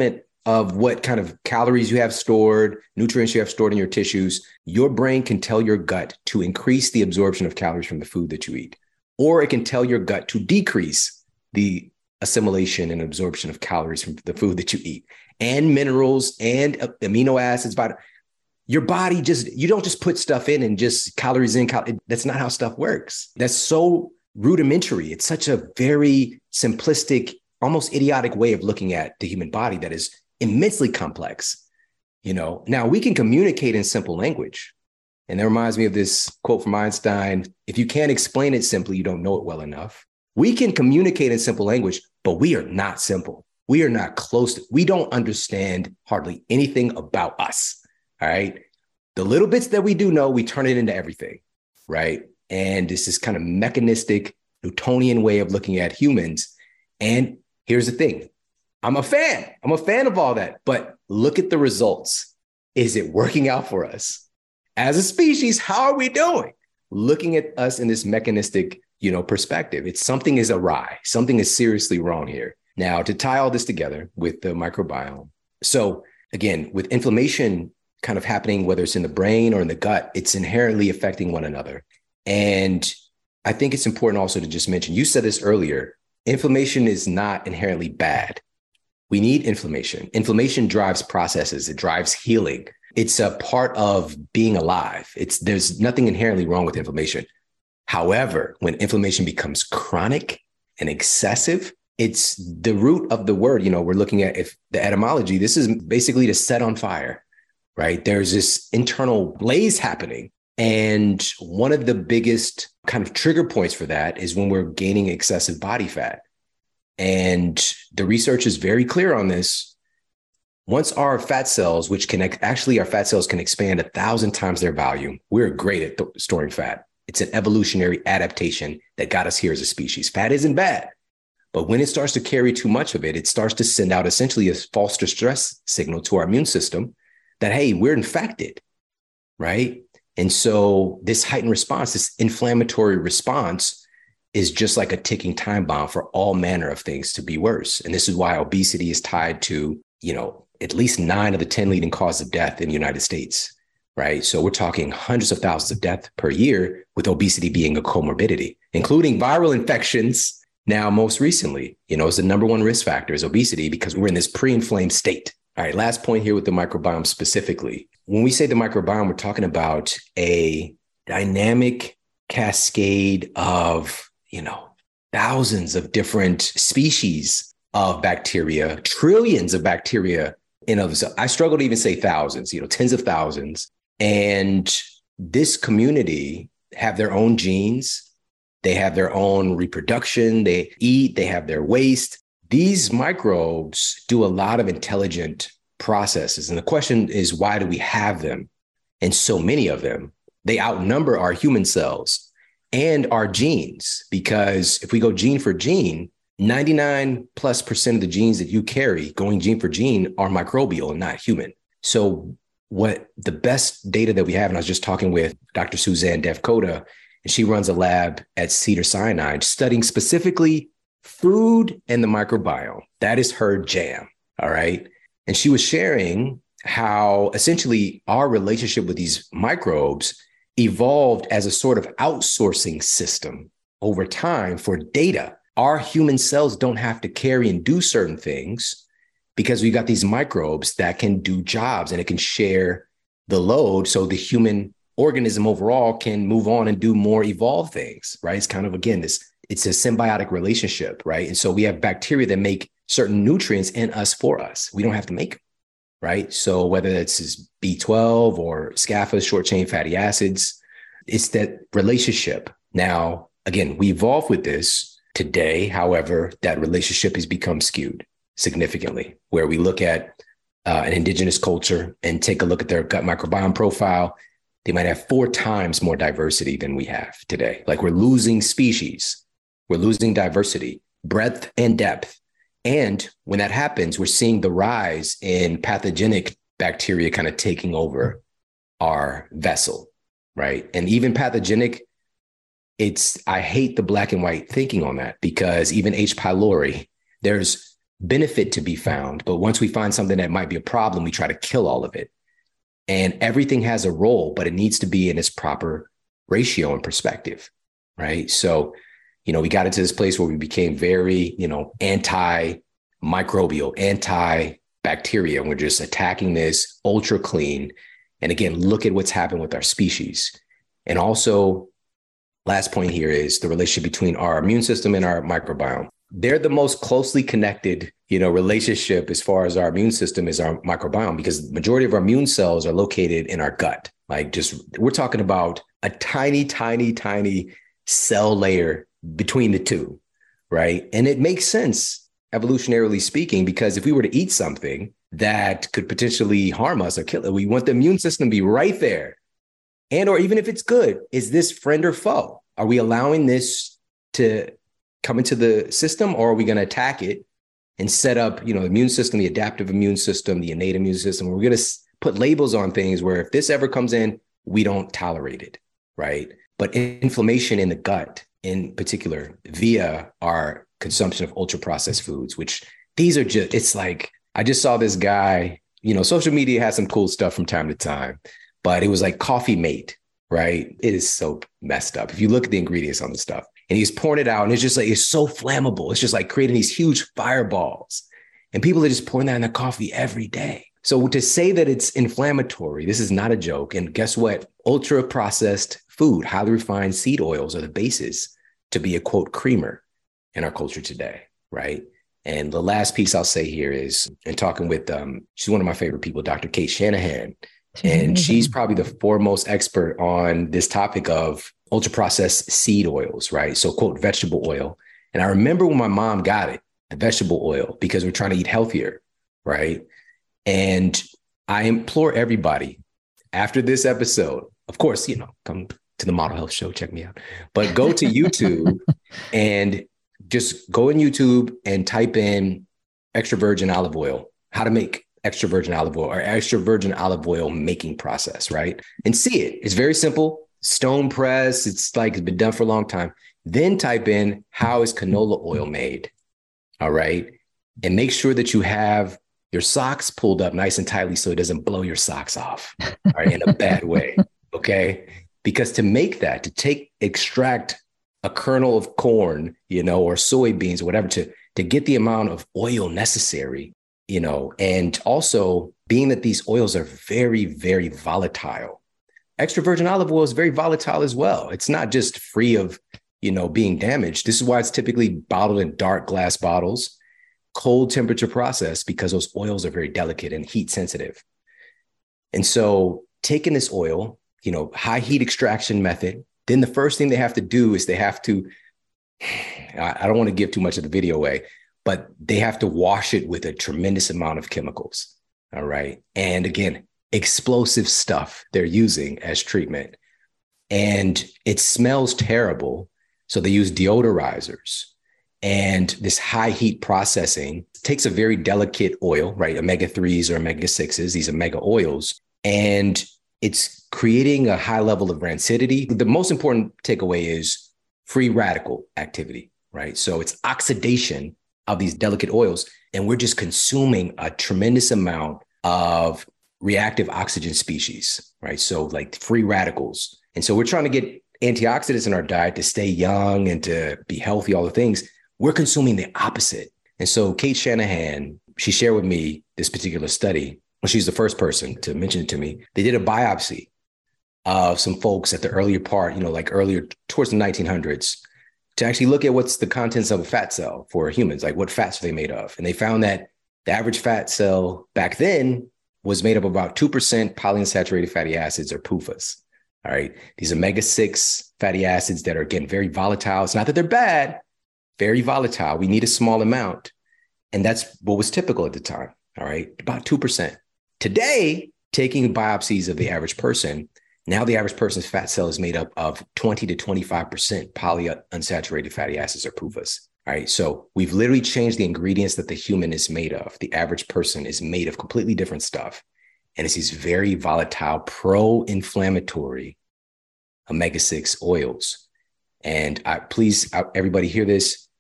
of what kind of calories you have stored, nutrients you have stored in your tissues, your brain can tell your gut to increase the absorption of calories from the food that you eat, or it can tell your gut to decrease the assimilation and absorption of calories from the food that you eat, and minerals and amino acids. But your body just, you don't just put stuff in and just calories in. Cal- that's not how stuff works. That's so rudimentary. It's such a very simplistic, almost idiotic way of looking at the human body that is immensely complex. You know, now we can communicate in simple language. And that reminds me of this quote from Einstein: if you can't explain it simply, you don't know it well enough. We can communicate in simple language, but we are not simple. We are not close. To, we don't understand hardly anything about us. All right. The little bits that we do know, we turn it into everything. Right. And this is kind of mechanistic, Newtonian way of looking at humans. And here's the thing. I'm a fan. I'm a fan of all that. But look at the results. Is it working out for us? As a species, how are we doing? Looking at us in this mechanistic, you know, perspective, it's something is awry. Something is seriously wrong here. Now, to tie all this together with the microbiome. So again, with inflammation kind of happening, whether it's in the brain or in the gut, it's inherently affecting one another. And I think it's important also to just mention, you said this earlier, inflammation is not inherently bad. We need inflammation. Inflammation drives processes. It drives healing. It's a part of being alive. It's there's nothing inherently wrong with inflammation. However, when inflammation becomes chronic and excessive, it's the root of the word. You know, we're looking at if the etymology, this is basically to set on fire, right? There's this internal blaze happening. And one of the biggest kind of trigger points for that is when we're gaining excessive body fat. And the research is very clear on this. Once our fat cells, which can actually, our fat cells can expand a thousand times their volume. We're great at th- storing fat. It's an evolutionary adaptation that got us here as a species. Fat isn't bad, but when it starts to carry too much of it, it starts to send out essentially a false distress signal to our immune system that, hey, we're infected, right? And so this heightened response, this inflammatory response, is just like a ticking time bomb for all manner of things to be worse. And this is why obesity is tied to, you know, at least nine of the ten leading causes of death in the United States, right? So we're talking hundreds of thousands of deaths per year, with obesity being a comorbidity, including viral infections. Now, most recently, you know, is the number one risk factor is obesity, because we're in this pre-inflamed state. All right, last point here with the microbiome specifically. When we say the microbiome, we're talking about a dynamic cascade of, you know, thousands of different species of bacteria, trillions of bacteria in of itself. I struggle to even say thousands, you know, tens of thousands. And this community have their own genes. They have their own reproduction. They eat, they have their waste. These microbes do a lot of intelligent processes. And the question is, why do we have them? And so many of them, they outnumber our human cells and our genes, because if we go gene for gene, ninety-nine plus percent of the genes that you carry going gene for gene are microbial and not human. So what the best data that we have, and I was just talking with Doctor Suzanne Devkota, and she runs a lab at Cedars-Sinai studying specifically food and the microbiome. That is her jam. All right. And she was sharing how essentially our relationship with these microbes evolved as a sort of outsourcing system over time for data. Our human cells don't have to carry and do certain things because we got these microbes that can do jobs, and it can share the load. So the human organism overall can move on and do more evolved things, right? It's kind of, again, this, it's a symbiotic relationship, right? And so we have bacteria that make certain nutrients in us for us. We don't have to make them, right? So whether it's B twelve or S C A F A, short chain fatty acids, it's that relationship. Now, again, we evolved with this today. However, that relationship has become skewed significantly, where we look at uh, an indigenous culture and take a look at their gut microbiome profile. They might have four times more diversity than we have today. Like, we're losing species. We're losing diversity, breadth and depth. And when that happens, we're seeing the rise in pathogenic bacteria kind of taking over our vessel, right? And even pathogenic, it's, I hate the black and white thinking on that, because even H. pylori, there's benefit to be found. But once we find something that might be a problem, we try to kill all of it. And everything has a role, but it needs to be in its proper ratio and perspective, right? So, you know, we got into this place where we became very, you know, anti-microbial, anti-bacteria. And we're just attacking this ultra clean. And again, look at what's happened with our species. And also, last point here is the relationship between our immune system and our microbiome. They're the most closely connected, you know, relationship as far as our immune system is our microbiome, because the majority of our immune cells are located in our gut. Like just, we're talking about a tiny, tiny, tiny cell layer between the two, right? And it makes sense, evolutionarily speaking, because if we were to eat something that could potentially harm us or kill it, we want the immune system to be right there. And, or even if it's good, is this friend or foe? Are we allowing this to come into the system, or are we going to attack it and set up, you know, the immune system, the adaptive immune system, the innate immune system? We're going to put labels on things where if this ever comes in, we don't tolerate it, right? But inflammation in the gut, in particular, via our consumption of ultra processed foods, which these are just, it's like, I just saw this guy, you know, social media has some cool stuff from time to time, but it was like Coffee Mate, right? It is so messed up. If you look at the ingredients on the stuff, and he's pouring it out, and it's just like, it's so flammable. It's just like creating these huge fireballs, and people are just pouring that in their coffee every day. So to say that it's inflammatory, this is not a joke. And guess what? Ultra processed food, highly refined seed oils are the basis to be a quote creamer in our culture today, right? And the last piece I'll say here is, in talking with, um, she's one of my favorite people, Doctor Cate Shanahan. And she's probably the foremost expert on this topic of ultra processed seed oils, right? So quote, vegetable oil. And I remember when my mom got it, the vegetable oil, because we're trying to eat healthier, right? And I implore everybody after this episode, of course, you know, come to the Model Health Show, check me out, but go to YouTube and just go in YouTube and type in extra virgin olive oil, how to make extra virgin olive oil or extra virgin olive oil making process, right? And see it. It's very simple. Stone press. It's like it's been done for a long time. Then type in, how is canola oil made? All right. And make sure that you have your socks pulled up nice and tightly so it doesn't blow your socks off, all right, in a bad way. Okay. Because to make that, to take, extract a kernel of corn, you know, or soybeans or whatever, to, to get the amount of oil necessary, you know, and also being that these oils are very, very volatile. Extra virgin olive oil is very volatile as well. It's not just free of, you know, being damaged. This is why it's typically bottled in dark glass bottles, cold temperature processed, because those oils are very delicate and heat sensitive. And so taking this oil, you know, high heat extraction method, then the first thing they have to do is they have to, I don't want to give too much of the video away, but they have to wash it with a tremendous amount of chemicals. All right. And again, explosive stuff they're using as treatment. And it smells terrible. So they use deodorizers. And this high heat processing takes a very delicate oil, right? omega threes or omega sixes, these omega oils, and it's creating a high level of rancidity. The most important takeaway is free radical activity, right? So it's oxidation of these delicate oils, and we're just consuming a tremendous amount of reactive oxygen species, right? So like free radicals. And so we're trying to get antioxidants in our diet to stay young and to be healthy, all the things. We're consuming the opposite. And so Cate Shanahan, she shared with me this particular study. Well, she's the first person to mention it to me. They did a biopsy of some folks at the earlier part, you know, like earlier towards the nineteen hundreds, to actually look at what's the contents of a fat cell for humans, like what fats are they made of? And they found that the average fat cell back then was made up of about two percent polyunsaturated fatty acids, or P U F As. All right. These omega six fatty acids that are, again, very volatile. It's not that they're bad, very volatile. We need a small amount. And that's what was typical at the time. All right. About two percent. Today, taking biopsies of the average person, now the average person's fat cell is made up of twenty to twenty-five percent polyunsaturated fatty acids, or P U F As. All right. So we've literally changed the ingredients that the human is made of. The average person is made of completely different stuff. And it's these very volatile, pro-inflammatory omega six oils. And I, please, I, everybody hear this.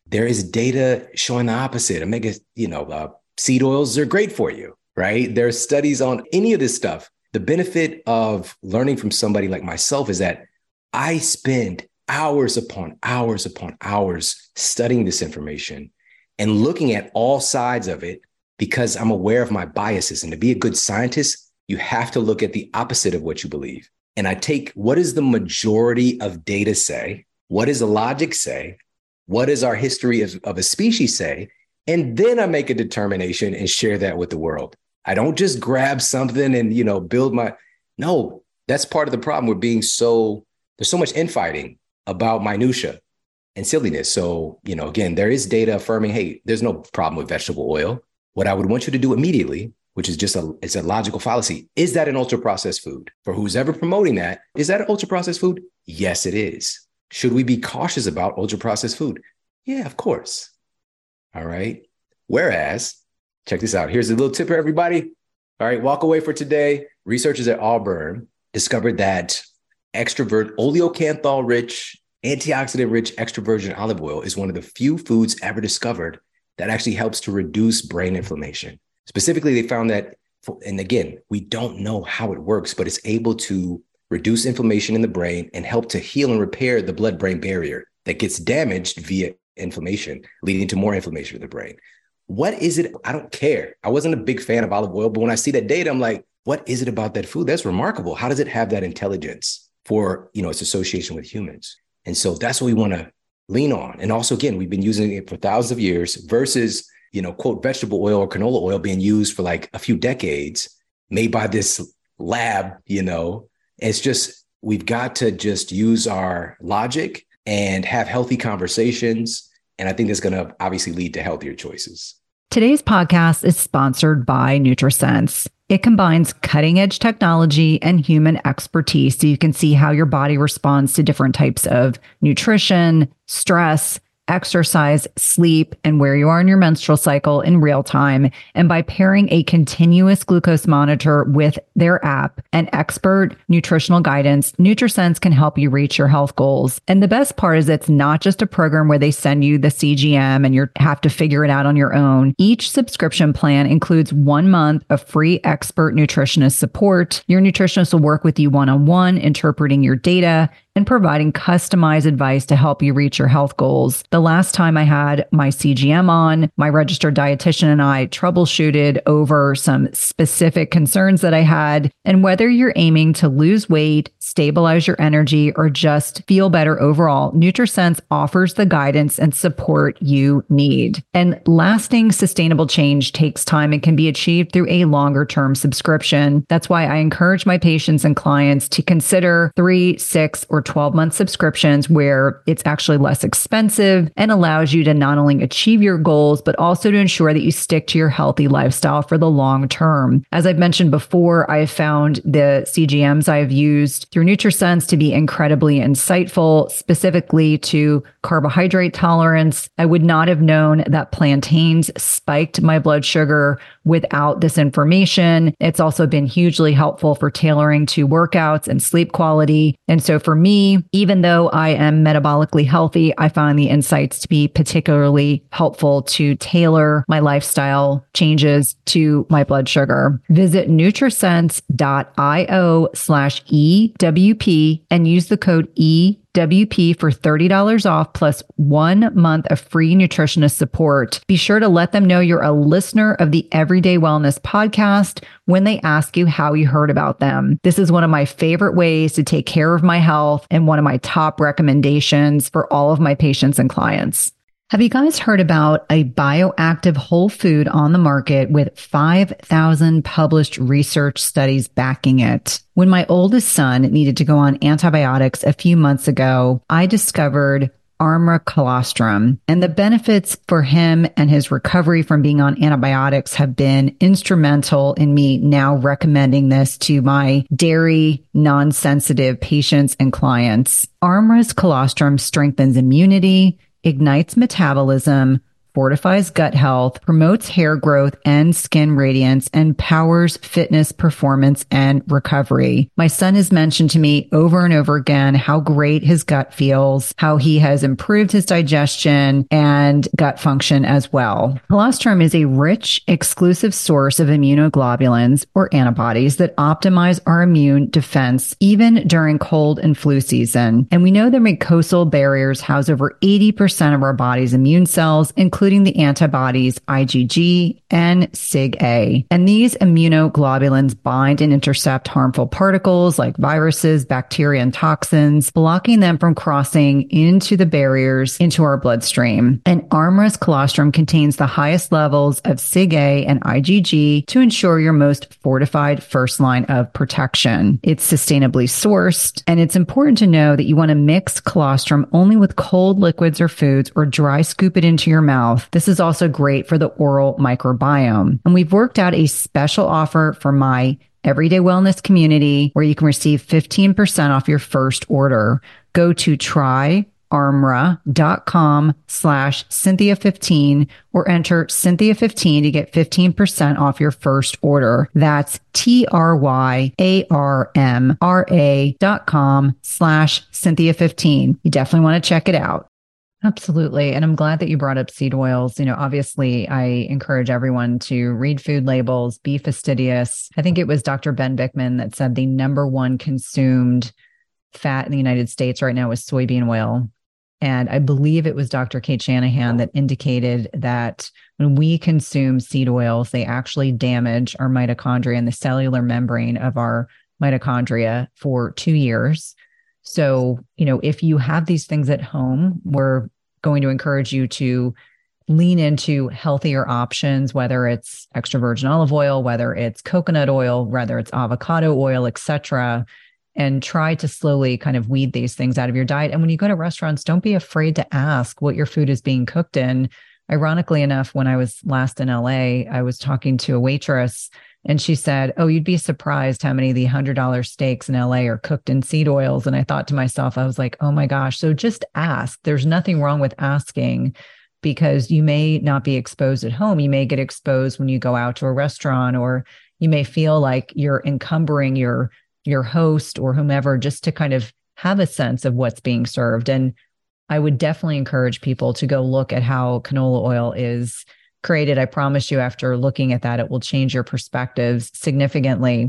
There is data showing the opposite. Omega, you know, uh, seed oils are great for you, right? There are studies on any of this stuff. The benefit of learning from somebody like myself is that I spend hours upon hours upon hours studying this information and looking at all sides of it because I'm aware of my biases. And to be a good scientist, you have to look at the opposite of what you believe. And I take what does the majority of data say? What does the logic say? What does our history of, of a species say? And then I make a determination and share that with the world. I don't just grab something and, you know, build my, no, that's part of the problem. We're being so, there's so much infighting about minutia and silliness. So, you know, again, there is data affirming, hey, there's no problem with vegetable oil. What I would want you to do immediately, which is just a, it's a logical fallacy. Is that an ultra processed food? For who's ever promoting that, is that an ultra processed food? Yes, it is. Should we be cautious about ultra processed food? Yeah, of course. All right. Whereas, check this out. Here's a little tip for everybody. All right, walk away for today. Researchers at Auburn discovered that extrovert oleocanthal rich, antioxidant rich extra virgin olive oil is one of the few foods ever discovered that actually helps to reduce brain inflammation. Specifically, they found that, and again, we don't know how it works, but it's able to reduce inflammation in the brain and help to heal and repair the blood-brain barrier that gets damaged via inflammation, leading to more inflammation in the brain. What is it? I don't care. I wasn't a big fan of olive oil, but when I see that data, I'm like, what is it about that food? That's remarkable. How does it have that intelligence for, you know, its association with humans? And so that's what we want to lean on. And also, again, we've been using it for thousands of years versus, you know, quote, vegetable oil or canola oil being used for like a few decades, made by this lab, you know. It's just, we've got to just use our logic and have healthy conversations. And I think that's going to obviously lead to healthier choices. Today's podcast is sponsored by NutriSense. It combines cutting-edge technology and human expertise so you can see how your body responds to different types of nutrition, stress, exercise, sleep, and where you are in your menstrual cycle in real time. And by pairing a continuous glucose monitor with their app and expert nutritional guidance, NutriSense can help you reach your health goals. And the best part is it's not just a program where they send you the C G M and you have to figure it out on your own. Each subscription plan includes one month of free expert nutritionist support. Your nutritionist will work with you one-on-one, interpreting your data and providing customized advice to help you reach your health goals. The last time I had my C G M on, my registered dietitian and I troubleshooted over some specific concerns that I had. And whether you're aiming to lose weight, stabilize your energy, or just feel better overall, NutriSense offers the guidance and support you need. And lasting sustainable change takes time and can be achieved through a longer term subscription. That's why I encourage my patients and clients to consider three, six, or twelve month subscriptions where it's actually less expensive and allows you to not only achieve your goals, but also to ensure that you stick to your healthy lifestyle for the long term. As I've mentioned before, I have found the C G Ms I've used through NutriSense to be incredibly insightful, specifically to carbohydrate tolerance. I would not have known that plantains spiked my blood sugar without this information. It's also been hugely helpful for tailoring to workouts and sleep quality. And so for me, even though I am metabolically healthy, I find the insights to be particularly helpful to tailor my lifestyle changes to my blood sugar. Visit nutrisense.io slash EWP and use the code E W P for thirty dollars off plus one month of free nutritionist support. Be sure to let them know you're a listener of the Everyday Wellness podcast when they ask you how you heard about them. This is one of my favorite ways to take care of my health and one of my top recommendations for all of my patients and clients. Have you guys heard about a bioactive whole food on the market with five thousand published research studies backing it? When my oldest son needed to go on antibiotics a few months ago, I discovered Armra Colostrum, and the benefits for him and his recovery from being on antibiotics have been instrumental in me now recommending this to my dairy non-sensitive patients and clients. Armra's colostrum strengthens immunity, ignites metabolism, fortifies gut health, promotes hair growth and skin radiance, and powers fitness, performance, and recovery. My son has mentioned to me over and over again how great his gut feels, how he has improved his digestion and gut function as well. Colostrum is a rich, exclusive source of immunoglobulins or antibodies that optimize our immune defense even during cold and flu season. And we know that mucosal barriers house over eighty percent of our body's immune cells, including the antibodies IgG and SIG-A. And these immunoglobulins bind and intercept harmful particles like viruses, bacteria, and toxins, blocking them from crossing into the barriers into our bloodstream. And Armra's colostrum contains the highest levels of SIG-A and IgG to ensure your most fortified first line of protection. It's sustainably sourced, and it's important to know that you want to mix colostrum only with cold liquids or foods, or dry scoop it into your mouth. This is also great for the oral microbiome. And we've worked out a special offer for my Everyday Wellness community where you can receive fifteen percent off your first order. Go to tryarmra.com slash Cynthia fifteen or enter Cynthia fifteen to get fifteen percent off your first order. That's T-R-Y-A-R-M-R-A dot com slash Cynthia fifteen. You definitely want to check it out. Absolutely. And I'm glad that you brought up seed oils. You know, obviously, I encourage everyone to read food labels, be fastidious. I think it was Doctor Ben Bickman that said the number one consumed fat in the United States right now is soybean oil. And I believe it was Doctor Kate Shanahan that indicated that when we consume seed oils, they actually damage our mitochondria and the cellular membrane of our mitochondria for two years. So, you know, if you have these things at home, we're going to encourage you to lean into healthier options, whether it's extra virgin olive oil, whether it's coconut oil, whether it's avocado oil, et cetera, and try to slowly kind of weed these things out of your diet. And when you go to restaurants, don't be afraid to ask what your food is being cooked in. Ironically enough, when I was last in L A, I was talking to a waitress and she said, oh, you'd be surprised how many of the one hundred dollars steaks in L A are cooked in seed oils. And I thought to myself, I was like, oh my gosh. So just ask. There's nothing wrong with asking, because you may not be exposed at home. You may get exposed when you go out to a restaurant, or you may feel like you're encumbering your, your host or whomever just to kind of have a sense of what's being served. And I would definitely encourage people to go look at how canola oil is created. I promise you, after looking at that, it will change your perspectives significantly.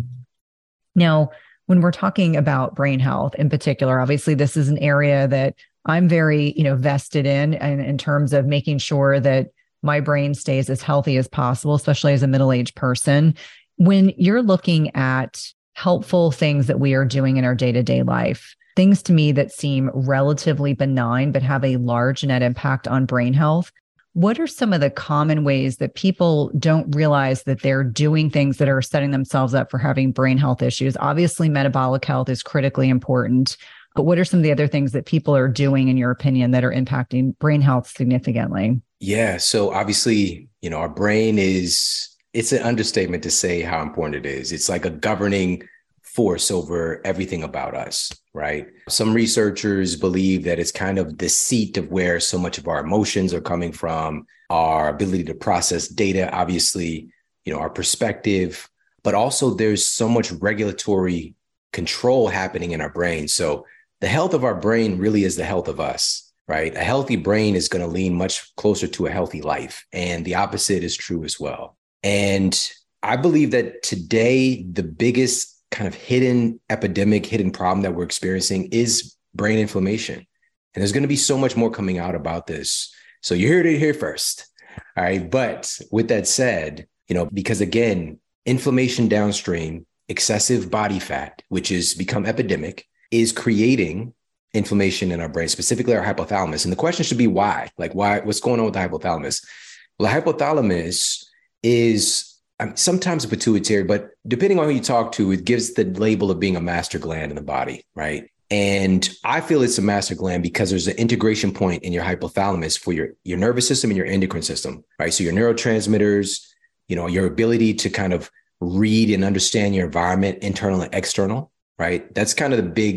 Now, when we're talking about brain health in particular, obviously this is an area that I'm very, you know, vested in, and in terms of making sure that my brain stays as healthy as possible, especially as a middle-aged person. When you're looking at helpful things that we are doing in our day-to-day life, things to me that seem relatively benign but have a large net impact on brain health, what are some of the common ways that people don't realize that they're doing things that are setting themselves up for having brain health issues? Obviously, metabolic health is critically important, but what are some of the other things that people are doing, in your opinion, that are impacting brain health significantly? Yeah. So obviously, you know, our brain is, it's an understatement to say how important it is. It's like a governing force over everything about us, right? Some researchers believe that it's kind of the seat of where so much of our emotions are coming from, our ability to process data, obviously, you know, our perspective, but also there's so much regulatory control happening in our brain. So the health of our brain really is the health of us, right? A healthy brain is going to lean much closer to a healthy life. And the opposite is true as well. And I believe that today, the biggest kind of hidden epidemic, hidden problem that we're experiencing is brain inflammation. And there's going to be so much more coming out about this. So you heard it here first. All right. But with that said, you know, because again, inflammation downstream, excessive body fat, which has become epidemic, is creating inflammation in our brain, specifically our hypothalamus. And the question should be why? Like, why? What's going on with the hypothalamus? Well, the hypothalamus is Um, sometimes pituitary, but depending on who you talk to, it gives the label of being a master gland in the body, right? And I feel it's a master gland because there's an integration point in your hypothalamus for your, your nervous system and your endocrine system, right? So your neurotransmitters, you know, your ability to kind of read and understand your environment, internal and external, right? That's kind of the big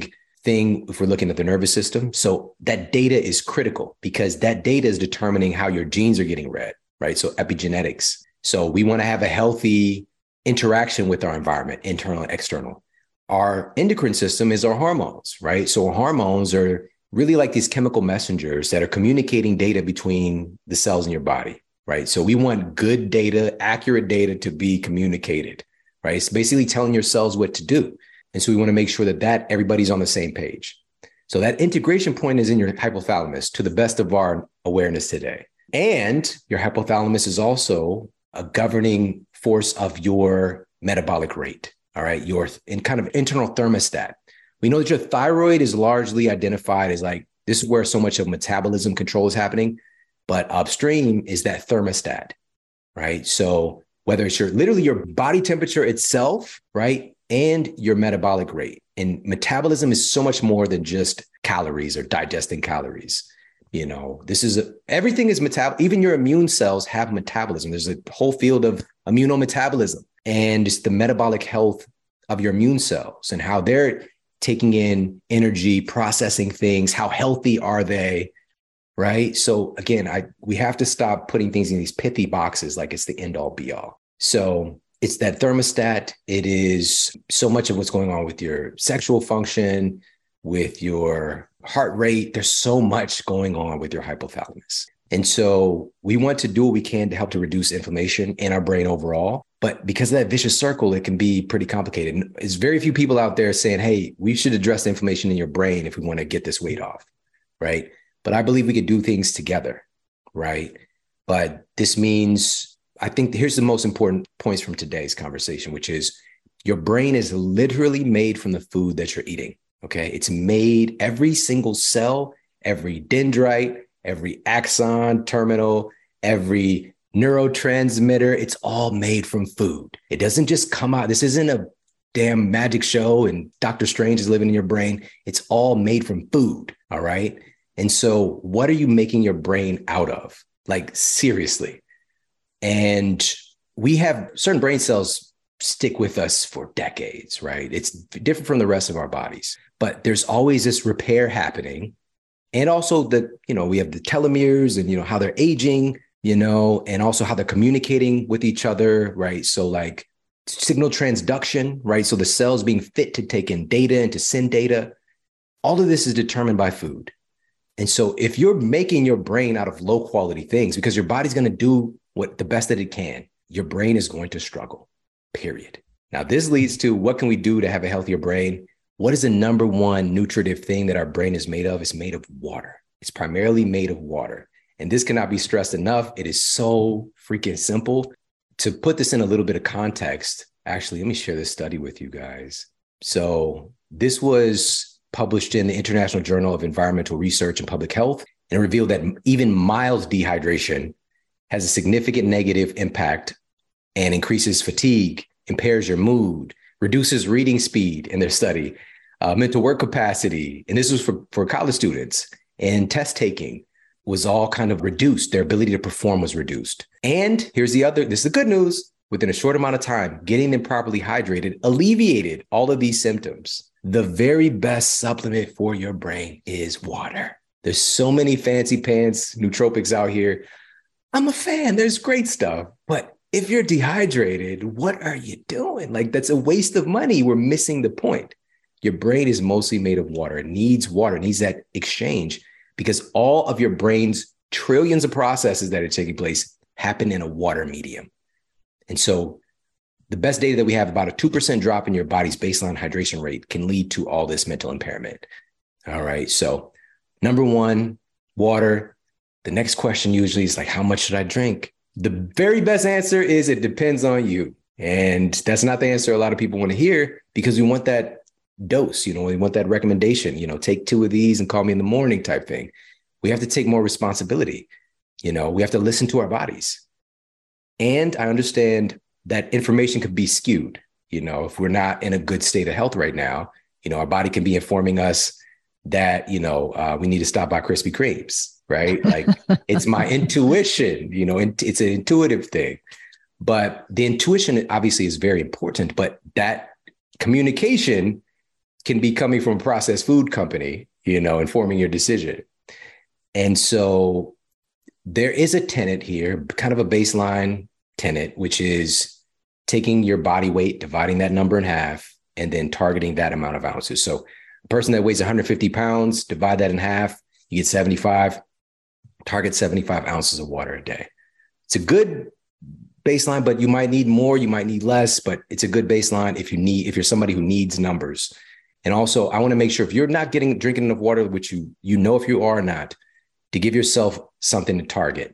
thing if we're looking at the nervous system. So that data is critical because that data is determining how your genes are getting read, right? So epigenetics. So we want to have a healthy interaction with our environment, internal and external. Our endocrine system is our hormones, right? So our hormones are really like these chemical messengers that are communicating data between the cells in your body, right? So we want good data, accurate data to be communicated, right? It's basically telling your cells what to do. And so we want to make sure that that everybody's on the same page. So that integration point is in your hypothalamus to the best of our awareness today. And your hypothalamus is also a governing force of your metabolic rate. All right. Your in kind of internal thermostat. We know that your thyroid is largely identified as like, this is where so much of metabolism control is happening. But upstream is that thermostat, right? So whether it's your literally your body temperature itself, right? And your metabolic rate. And metabolism is so much more than just calories or digesting calories. You know, this is a, everything is metab. Even your immune cells have metabolism. There's a whole field of immunometabolism, and it's the metabolic health of your immune cells and how they're taking in energy, processing things. How healthy are they? Right. So again, I we have to stop putting things in these pithy boxes like it's the end all be all. So it's that thermostat. It is so much of what's going on with your sexual function, with your heart rate. There's so much going on with your hypothalamus. And so we want to do what we can to help to reduce inflammation in our brain overall. But because of that vicious circle, it can be pretty complicated. And there's very few people out there saying, hey, we should address the inflammation in your brain if we want to get this weight off, right? But I believe we could do things together, right? But this means, I think here's the most important points from today's conversation, which is your brain is literally made from the food that you're eating. Okay. It's made, every single cell, every dendrite, every axon terminal, every neurotransmitter, it's all made from food. It doesn't just come out. This isn't a damn magic show and Doctor Strange is living in your brain. It's all made from food. All right. And so what are you making your brain out of? Like, seriously. And we have certain brain cells stick with us for decades, right? It's different from the rest of our bodies, but there's always this repair happening. And also the, you know, we have the telomeres and, you know, how they're aging, you know, and also how they're communicating with each other, right? So like signal transduction, right? So the cells being fit to take in data and to send data. All of this is determined by food. And so if you're making your brain out of low quality things, because your body's going to do what the best that it can, your brain is going to struggle, period. Now, this leads to what can we do to have a healthier brain? What is the number one nutritive thing that our brain is made of? It's made of water. It's primarily made of water. And this cannot be stressed enough. It is so freaking simple. To put this in a little bit of context, actually, let me share this study with you guys. So this was published in the International Journal of Environmental Research and Public Health, and it revealed that even mild dehydration has a significant negative impact and increases fatigue, impairs your mood, reduces reading speed in their study, uh, mental work capacity. And this was for, for college students, and test taking was all kind of reduced. Their ability to perform was reduced. And here's the other, this is the good news. Within a short amount of time, getting them properly hydrated alleviated all of these symptoms. The very best supplement for your brain is water. There's so many fancy pants, nootropics out here. I'm a fan. There's great stuff. But if you're dehydrated, what are you doing? Like, that's a waste of money. We're missing the point. Your brain is mostly made of water. It needs water. It needs that exchange because all of your brain's trillions of processes that are taking place happen in a water medium. And so the best data that we have, about a two percent drop in your body's baseline hydration rate can lead to all this mental impairment. All right. So number one, water. The next question usually is like, how much should I drink? The very best answer is it depends on you. And that's not the answer a lot of people want to hear because we want that dose, you know, we want that recommendation, you know, take two of these and call me in the morning type thing. We have to take more responsibility. You know, we have to listen to our bodies. And I understand that information could be skewed. You know, if we're not in a good state of health right now, you know, our body can be informing us that, you know, uh, we need to stop by Krispy Kremes, right? Like it's my intuition, you know, it's an intuitive thing. But the intuition obviously is very important, but that communication can be coming from a processed food company, you know, informing your decision. And so there is a tenet here, kind of a baseline tenet, which is taking your body weight, dividing that number in half, and then targeting that amount of ounces. So a person that weighs one hundred fifty pounds, divide that in half, you get seventy-five, target seventy-five ounces of water a day. It's a good baseline, but you might need more, you might need less, but it's a good baseline if you need, if you're somebody who needs numbers. And also, I want to make sure if you're not getting drinking enough water, which you you know if you are or not, to give yourself something to target.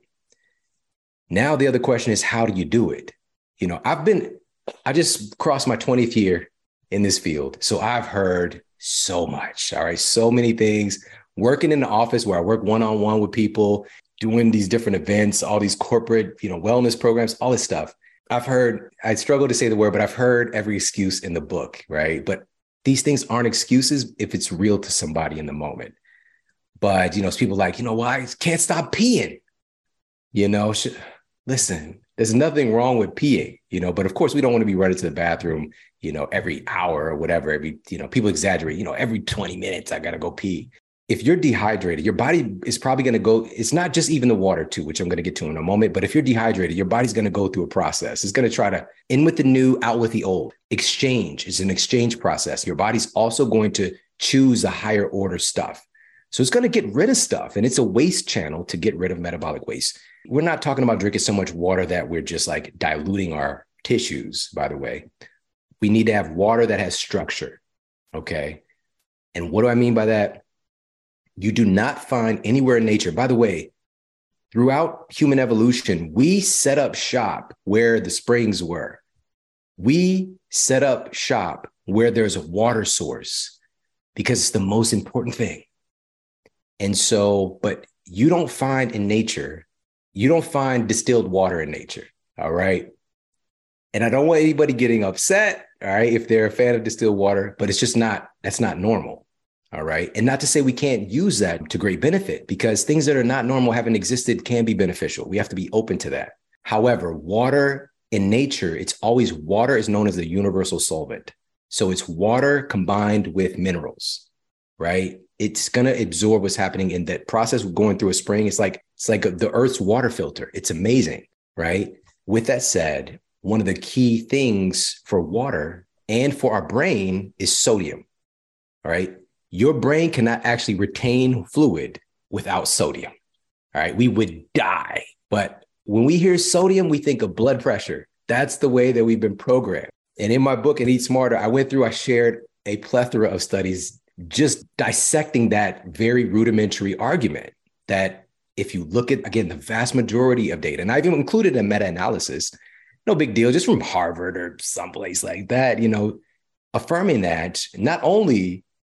Now, the other question is, how do you do it? You know, I've been, I just crossed my twentieth year in this field. So I've heard so much, all right, so many things, working in the office where I work one-on-one with people, doing these different events, all these corporate, you know, wellness programs, all this stuff. I've heard, I struggle to say the word, but I've heard every excuse in the book, right? But these things aren't excuses if it's real to somebody in the moment. But, you know, it's people like, you know, why well, can't stop peeing, you know, should, listen, there's nothing wrong with peeing, you know, but of course we don't want to be running to the bathroom, you know, every hour or whatever, every, you know, people exaggerate, you know, every twenty minutes, I got to go pee. If you're dehydrated, your body is probably going to go, it's not just even the water too, which I'm going to get to in a moment, but if you're dehydrated, your body's going to go through a process. It's going to try to in with the new, out with the old. Exchange is an exchange process. Your body's also going to choose the higher order stuff. So it's going to get rid of stuff, and it's a waste channel to get rid of metabolic waste. We're not talking about drinking so much water that we're just like diluting our tissues, by the way. We need to have water that has structure, okay? And what do I mean by that? You do not find anywhere in nature, by the way, throughout human evolution, we set up shop where the springs were. We set up shop where there's a water source because it's the most important thing. And so, but you don't find in nature, you don't find distilled water in nature, all right? And I don't want anybody getting upset, all right, if they're a fan of distilled water, but it's just not, that's not normal, all right? And not to say we can't use that to great benefit, because things that are not normal, haven't existed, can be beneficial. We have to be open to that. However, water in nature, it's always, water is known as the universal solvent. So it's water combined with minerals, right? It's going to absorb what's happening in that process of going through a spring. It's like, it's like the Earth's water filter. It's amazing, right? With that said, one of the key things for water and for our brain is sodium, all right? Your brain cannot actually retain fluid without sodium, all right? We would die. But when we hear sodium, we think of blood pressure. That's the way that we've been programmed. And in my book, Eat Smarter, I went through, I shared a plethora of studies just dissecting that very rudimentary argument that if you look at, again, the vast majority of data, and I've even included a meta-analysis, no big deal, just from Harvard or someplace like that, you know, affirming that not only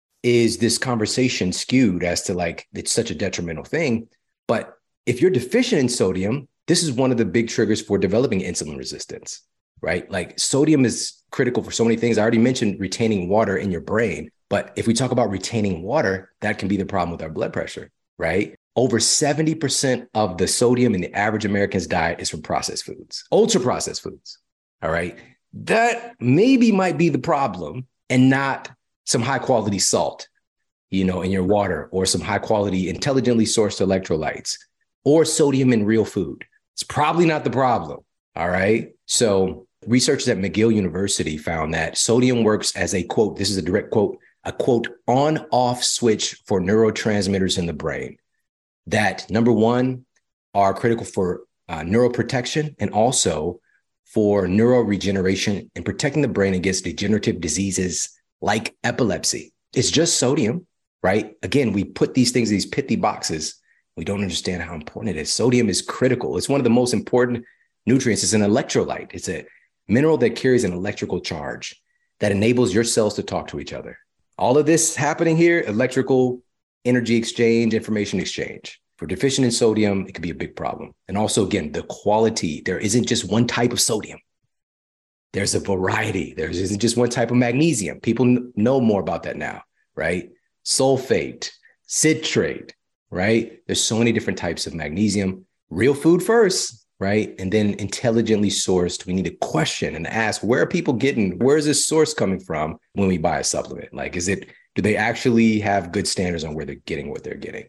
is this conversation skewed as to like, it's such a detrimental thing, but if you're deficient in sodium, this is one of the big triggers for developing insulin resistance, right? Like sodium is critical for so many things. I already mentioned retaining water in your brain. But if we talk about retaining water, that can be the problem with our blood pressure, right? Over seventy percent of the sodium in the average American's diet is from processed foods, ultra processed foods, all right? That maybe might be the problem, and not some high quality salt, you know, in your water, or some high quality intelligently sourced electrolytes, or sodium in real food. It's probably not the problem, all right? So researchers at McGill University found that sodium works as a, quote, this is a direct quote, a quote, on-off switch for neurotransmitters in the brain that, number one, are critical for uh, neuroprotection and also for neuroregeneration and protecting the brain against degenerative diseases like epilepsy. It's just sodium, right? Again, we put these things, these pithy boxes. We don't understand how important it is. Sodium is critical. It's one of the most important nutrients. It's an electrolyte. It's a mineral that carries an electrical charge that enables your cells to talk to each other. All of this happening here, electrical energy exchange, information exchange. For deficient in sodium, it could be a big problem. And also, again, the quality. There isn't just one type of sodium. There's a variety. There isn't just one type of magnesium. People n- know more about that now, right? Sulfate, citrate, right? There's so many different types of magnesium. Real food first, right? And then intelligently sourced. We need to question and ask, where are people getting, where is this source coming from when we buy a supplement? Like, is it, do they actually have good standards on where they're getting what they're getting?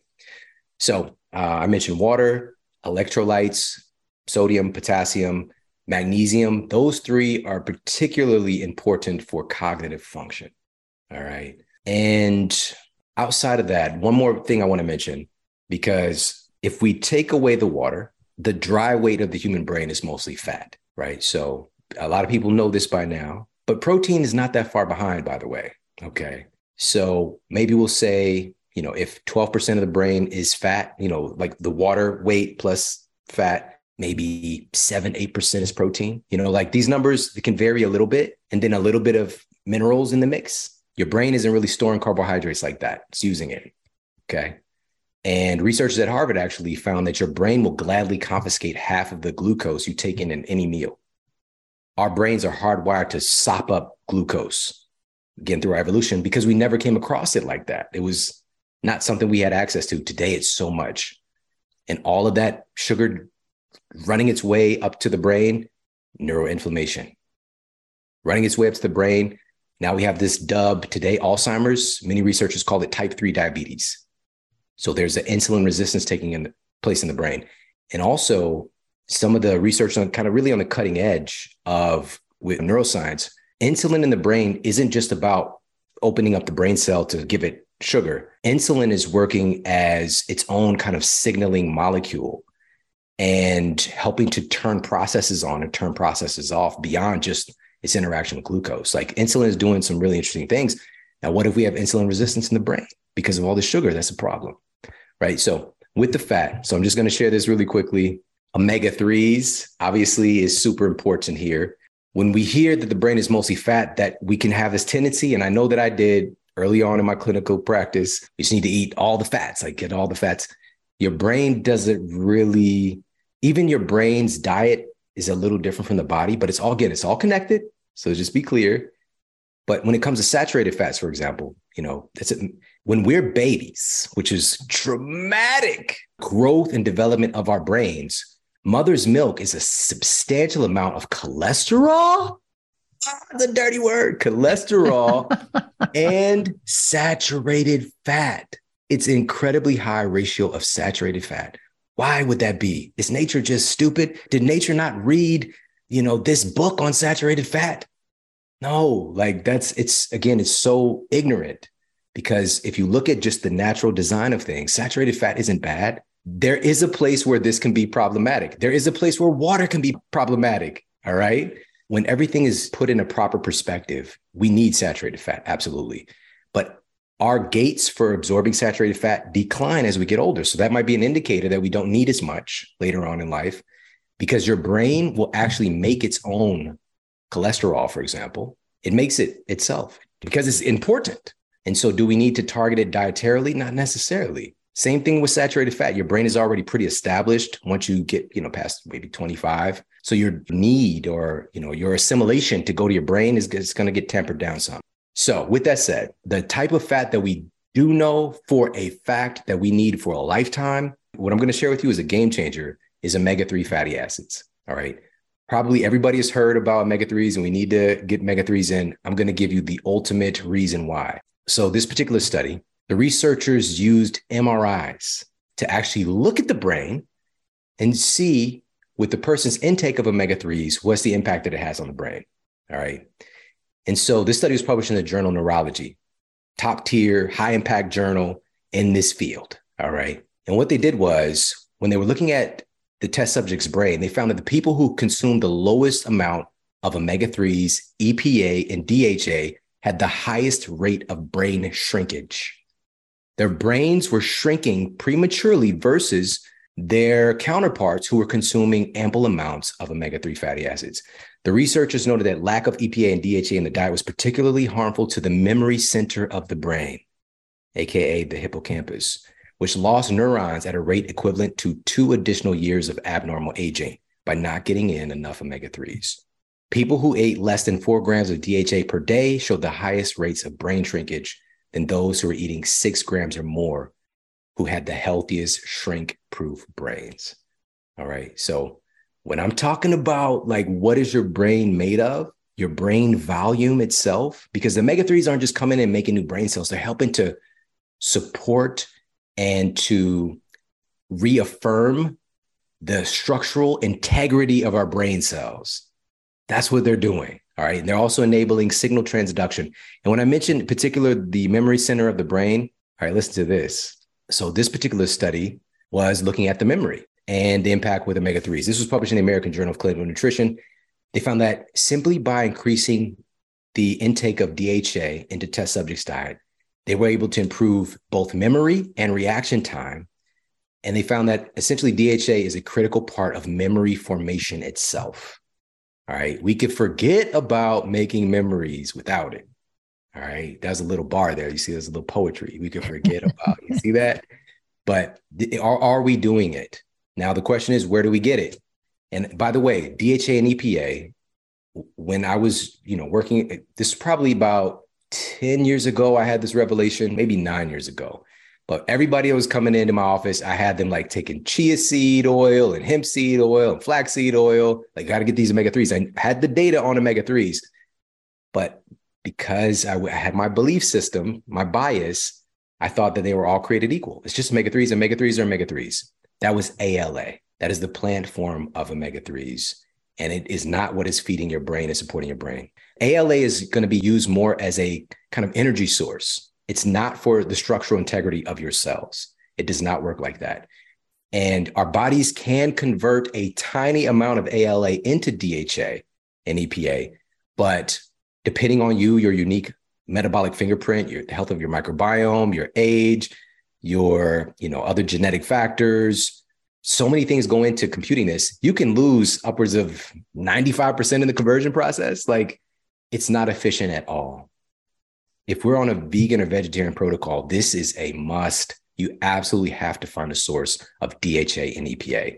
So uh, I mentioned water, electrolytes, sodium, potassium, magnesium. Those three are particularly important for cognitive function. All right. And outside of that, one more thing I want to mention, because if we take away the water, the dry weight of the human brain is mostly fat, right? So a lot of people know this by now, but protein is not that far behind, by the way. Okay. So maybe we'll say, you know, if twelve percent of the brain is fat, you know, like the water weight plus fat, maybe seven, eight percent is protein. You know, like these numbers can vary a little bit, and then a little bit of minerals in the mix. Your brain isn't really storing carbohydrates like that. It's using it. Okay. And researchers at Harvard actually found that your brain will gladly confiscate half of the glucose you take in in any meal. Our brains are hardwired to sop up glucose, again, through our evolution, because we never came across it like that. It was not something we had access to. Today, it's so much. And all of that sugar running its way up to the brain, neuroinflammation. Running its way up to the brain. Now we have this dub today, Alzheimer's. Many researchers call it type three diabetes. So there's an insulin resistance taking in place in the brain. And also some of the research on kind of really on the cutting edge of with neuroscience, insulin in the brain isn't just about opening up the brain cell to give it sugar. Insulin is working as its own kind of signaling molecule and helping to turn processes on and turn processes off beyond just its interaction with glucose. Like insulin is doing some really interesting things. Now, what if we have insulin resistance in the brain because of all the sugar? That's a problem, right? So with the fat, so I'm just going to share this really quickly. Omega threes obviously is super important here. When we hear that the brain is mostly fat, that we can have this tendency, and I know that I did early on in my clinical practice, you just need to eat all the fats, like get all the fats. Your brain doesn't really, even your brain's diet is a little different from the body, but it's all, again, it's all connected. So just be clear. But when it comes to saturated fats, for example, you know, that's it. When we're babies, which is dramatic growth and development of our brains, mother's milk is a substantial amount of cholesterol. Ah, the dirty word, cholesterol and saturated fat. It's an incredibly high ratio of saturated fat. Why would that be? Is nature just stupid? Did nature not read, you know, this book on saturated fat? No, like that's, it's, again, it's so ignorant, because if you look at just the natural design of things, saturated fat isn't bad. There is a place where this can be problematic. There is a place where water can be problematic. All right. When everything is put in a proper perspective, we need saturated fat. Absolutely. But our gates for absorbing saturated fat decline as we get older. So that might be an indicator that we don't need as much later on in life, because your brain will actually make its own cholesterol, for example. It makes it itself because it's important. And so do we need to target it dietarily? Not necessarily. Same thing with saturated fat. Your brain is already pretty established once you get, you know, past maybe twenty-five. So your need or, you know, your assimilation to go to your brain is, is going to get tempered down some. So with that said, the type of fat that we do know for a fact that we need for a lifetime, what I'm going to share with you is a game changer, is omega three fatty acids. All right. Probably everybody has heard about omega threes and we need to get omega threes in. I'm going to give you the ultimate reason why. So this particular study, the researchers used M R Is to actually look at the brain and see with the person's intake of omega threes, what's the impact that it has on the brain. All right. And so this study was published in the journal Neurology, top tier, high impact journal in this field. All right. And what they did was when they were looking at the test subject's brain, they found that the people who consumed the lowest amount of omega threes, E P A, and D H A had the highest rate of brain shrinkage. Their brains were shrinking prematurely versus their counterparts who were consuming ample amounts of omega three fatty acids. The researchers noted that lack of E P A and D H A in the diet was particularly harmful to the memory center of the brain, A K A the hippocampus, which lost neurons at a rate equivalent to two additional years of abnormal aging by not getting in enough omega threes. People who ate less than four grams of D H A per day showed the highest rates of brain shrinkage than those who were eating six grams or more, who had the healthiest shrink-proof brains. All right. So When I'm talking about like, what is your brain made of? Your brain volume itself, because the omega threes aren't just coming in and making new brain cells. They're helping to support and to reaffirm the structural integrity of our brain cells. That's what they're doing. All right. And they're also enabling signal transduction. And when I mentioned in particular the memory center of the brain, all right, listen to this. So this particular study was looking at the memory and the impact with omega threes. This was published in the American Journal of Clinical Nutrition. They found that simply by increasing the intake of D H A into test subjects' diet, they were able to improve both memory and reaction time. And they found that essentially D H A is a critical part of memory formation itself. All right. We could forget about making memories without it. All right. That's a little bar there. You see, there's a little poetry we could forget about. You see that? But are, are we doing it? Now, the question is, where do we get it? And by the way, D H A and E P A, when I was, you know, working, this is probably about ten years ago, I had this revelation, maybe nine years ago. But everybody that was coming into my office, I had them like taking chia seed oil and hemp seed oil and flaxseed oil. Like, got to get these omega threes. I had the data on omega threes. But because I, I had my belief system, my bias, I thought that they were all created equal. It's just omega threes. Omega threes are omega threes. That was A L A. That is the plant form of omega threes. And it is not what is feeding your brain and supporting your brain. A L A is going to be used more as a kind of energy source. It's not for the structural integrity of your cells. It does not work like that. And our bodies can convert a tiny amount of A L A into D H A and E P A. But depending on you, your unique metabolic fingerprint, your the health of your microbiome, your age, your, you know, other genetic factors, so many things go into computing this. You can lose upwards of ninety-five percent in the conversion process. Like, it's not efficient at all. If we're on a vegan or vegetarian protocol, this is a must. You absolutely have to find a source of D H A and E P A.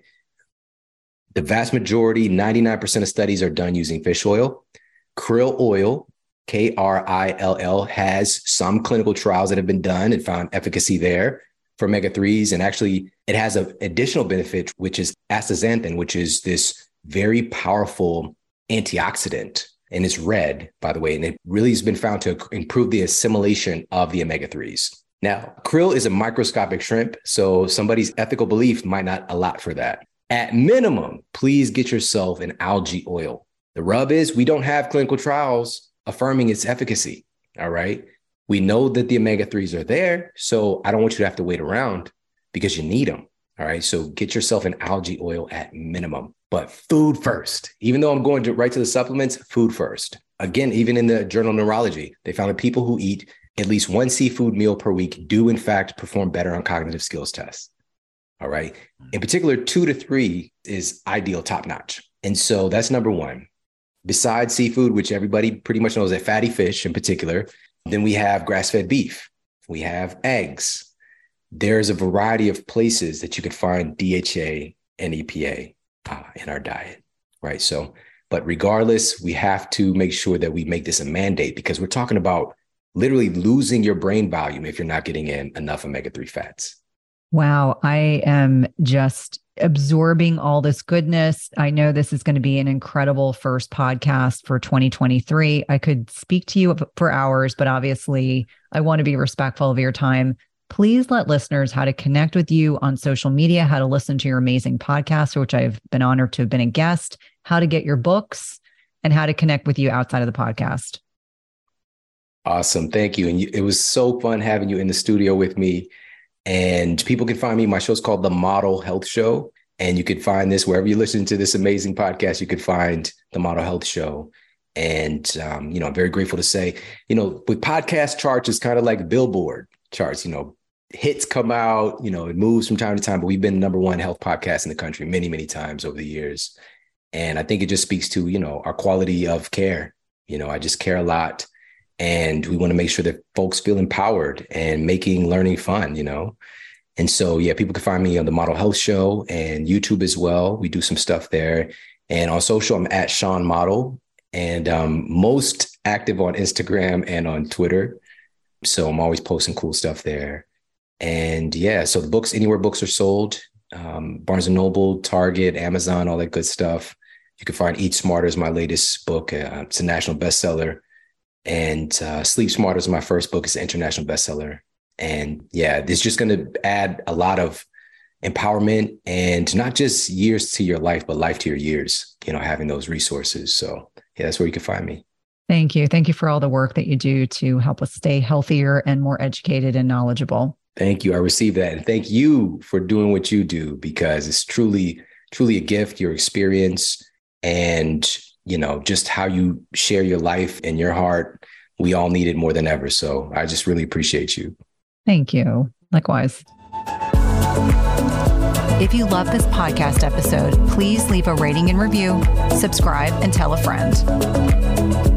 The vast majority, ninety-nine percent of studies are done using fish oil. Krill oil, K R I L L, has some clinical trials that have been done and found efficacy there for omega threes. And actually, it has an additional benefit, which is astaxanthin, which is this very powerful antioxidant. And it's red, by the way, and it really has been found to improve the assimilation of the omega threes. Now, krill is a microscopic shrimp, so somebody's ethical belief might not allot for that. At minimum, please get yourself an algae oil. The rub is we don't have clinical trials affirming its efficacy, all right? We know that the omega threes are there, so I don't want you to have to wait around because you need them, all right? So get yourself an algae oil at minimum. But food first. Even though I'm going to right to the supplements, food first. Again, even in the Journal of Neurology, they found that people who eat at least one seafood meal per week do, in fact, perform better on cognitive skills tests. All right. In particular, two to three is ideal, top notch. And so that's number one. Besides seafood, which everybody pretty much knows, that fatty fish in particular, then we have grass-fed beef. We have eggs. There's a variety of places that you can find D H A and E P A uh, in our diet, right? So, but regardless, we have to make sure that we make this a mandate because we're talking about literally losing your brain volume if you're not getting in enough omega three fats. Wow. I am just absorbing all this goodness. I know this is going to be an incredible first podcast for twenty twenty-three. I could speak to you for hours, but obviously I want to be respectful of your time. Please let listeners how to connect with you on social media, how to listen to your amazing podcast, which I've been honored to have been a guest, how to get your books, and how to connect with you outside of the podcast. Awesome. Thank you. And you, it was so fun having you in the studio with me. And people can find me. My show's called The Model Health Show. And you could find this wherever you listen to this amazing podcast. You could find The Model Health Show. And, um, you know, I'm very grateful to say, you know, with podcast charts, it's kind of like Billboard charts, you know, hits come out, you know, it moves from time to time, but we've been number one health podcast in the country many, many times over the years. And I think it just speaks to, you know, our quality of care. You know, I just care a lot. And we want to make sure that folks feel empowered and making learning fun, you know? And so, yeah, people can find me on The Model Health Show and YouTube as well. We do some stuff there. And on social, I'm at Sean Model, and um, most active on Instagram and on Twitter. So I'm always posting cool stuff there. And yeah, so the books, anywhere books are sold, um, Barnes and Noble, Target, Amazon, all that good stuff. You can find Eat Smarter is my latest book. Uh, it's a national bestseller. And uh, Sleep Smarter is my first book. It's an international bestseller. And yeah, it's just going to add a lot of empowerment and not just years to your life, but life to your years, you know, having those resources. So yeah, that's where you can find me. Thank you. Thank you for all the work that you do to help us stay healthier and more educated and knowledgeable. Thank you. I received that. And thank you for doing what you do, because it's truly, truly a gift, your experience and, you know, just how you share your life and your heart. We all need it more than ever. So I just really appreciate you. Thank you. Likewise. If you love this podcast episode, please leave a rating and review, subscribe, and tell a friend.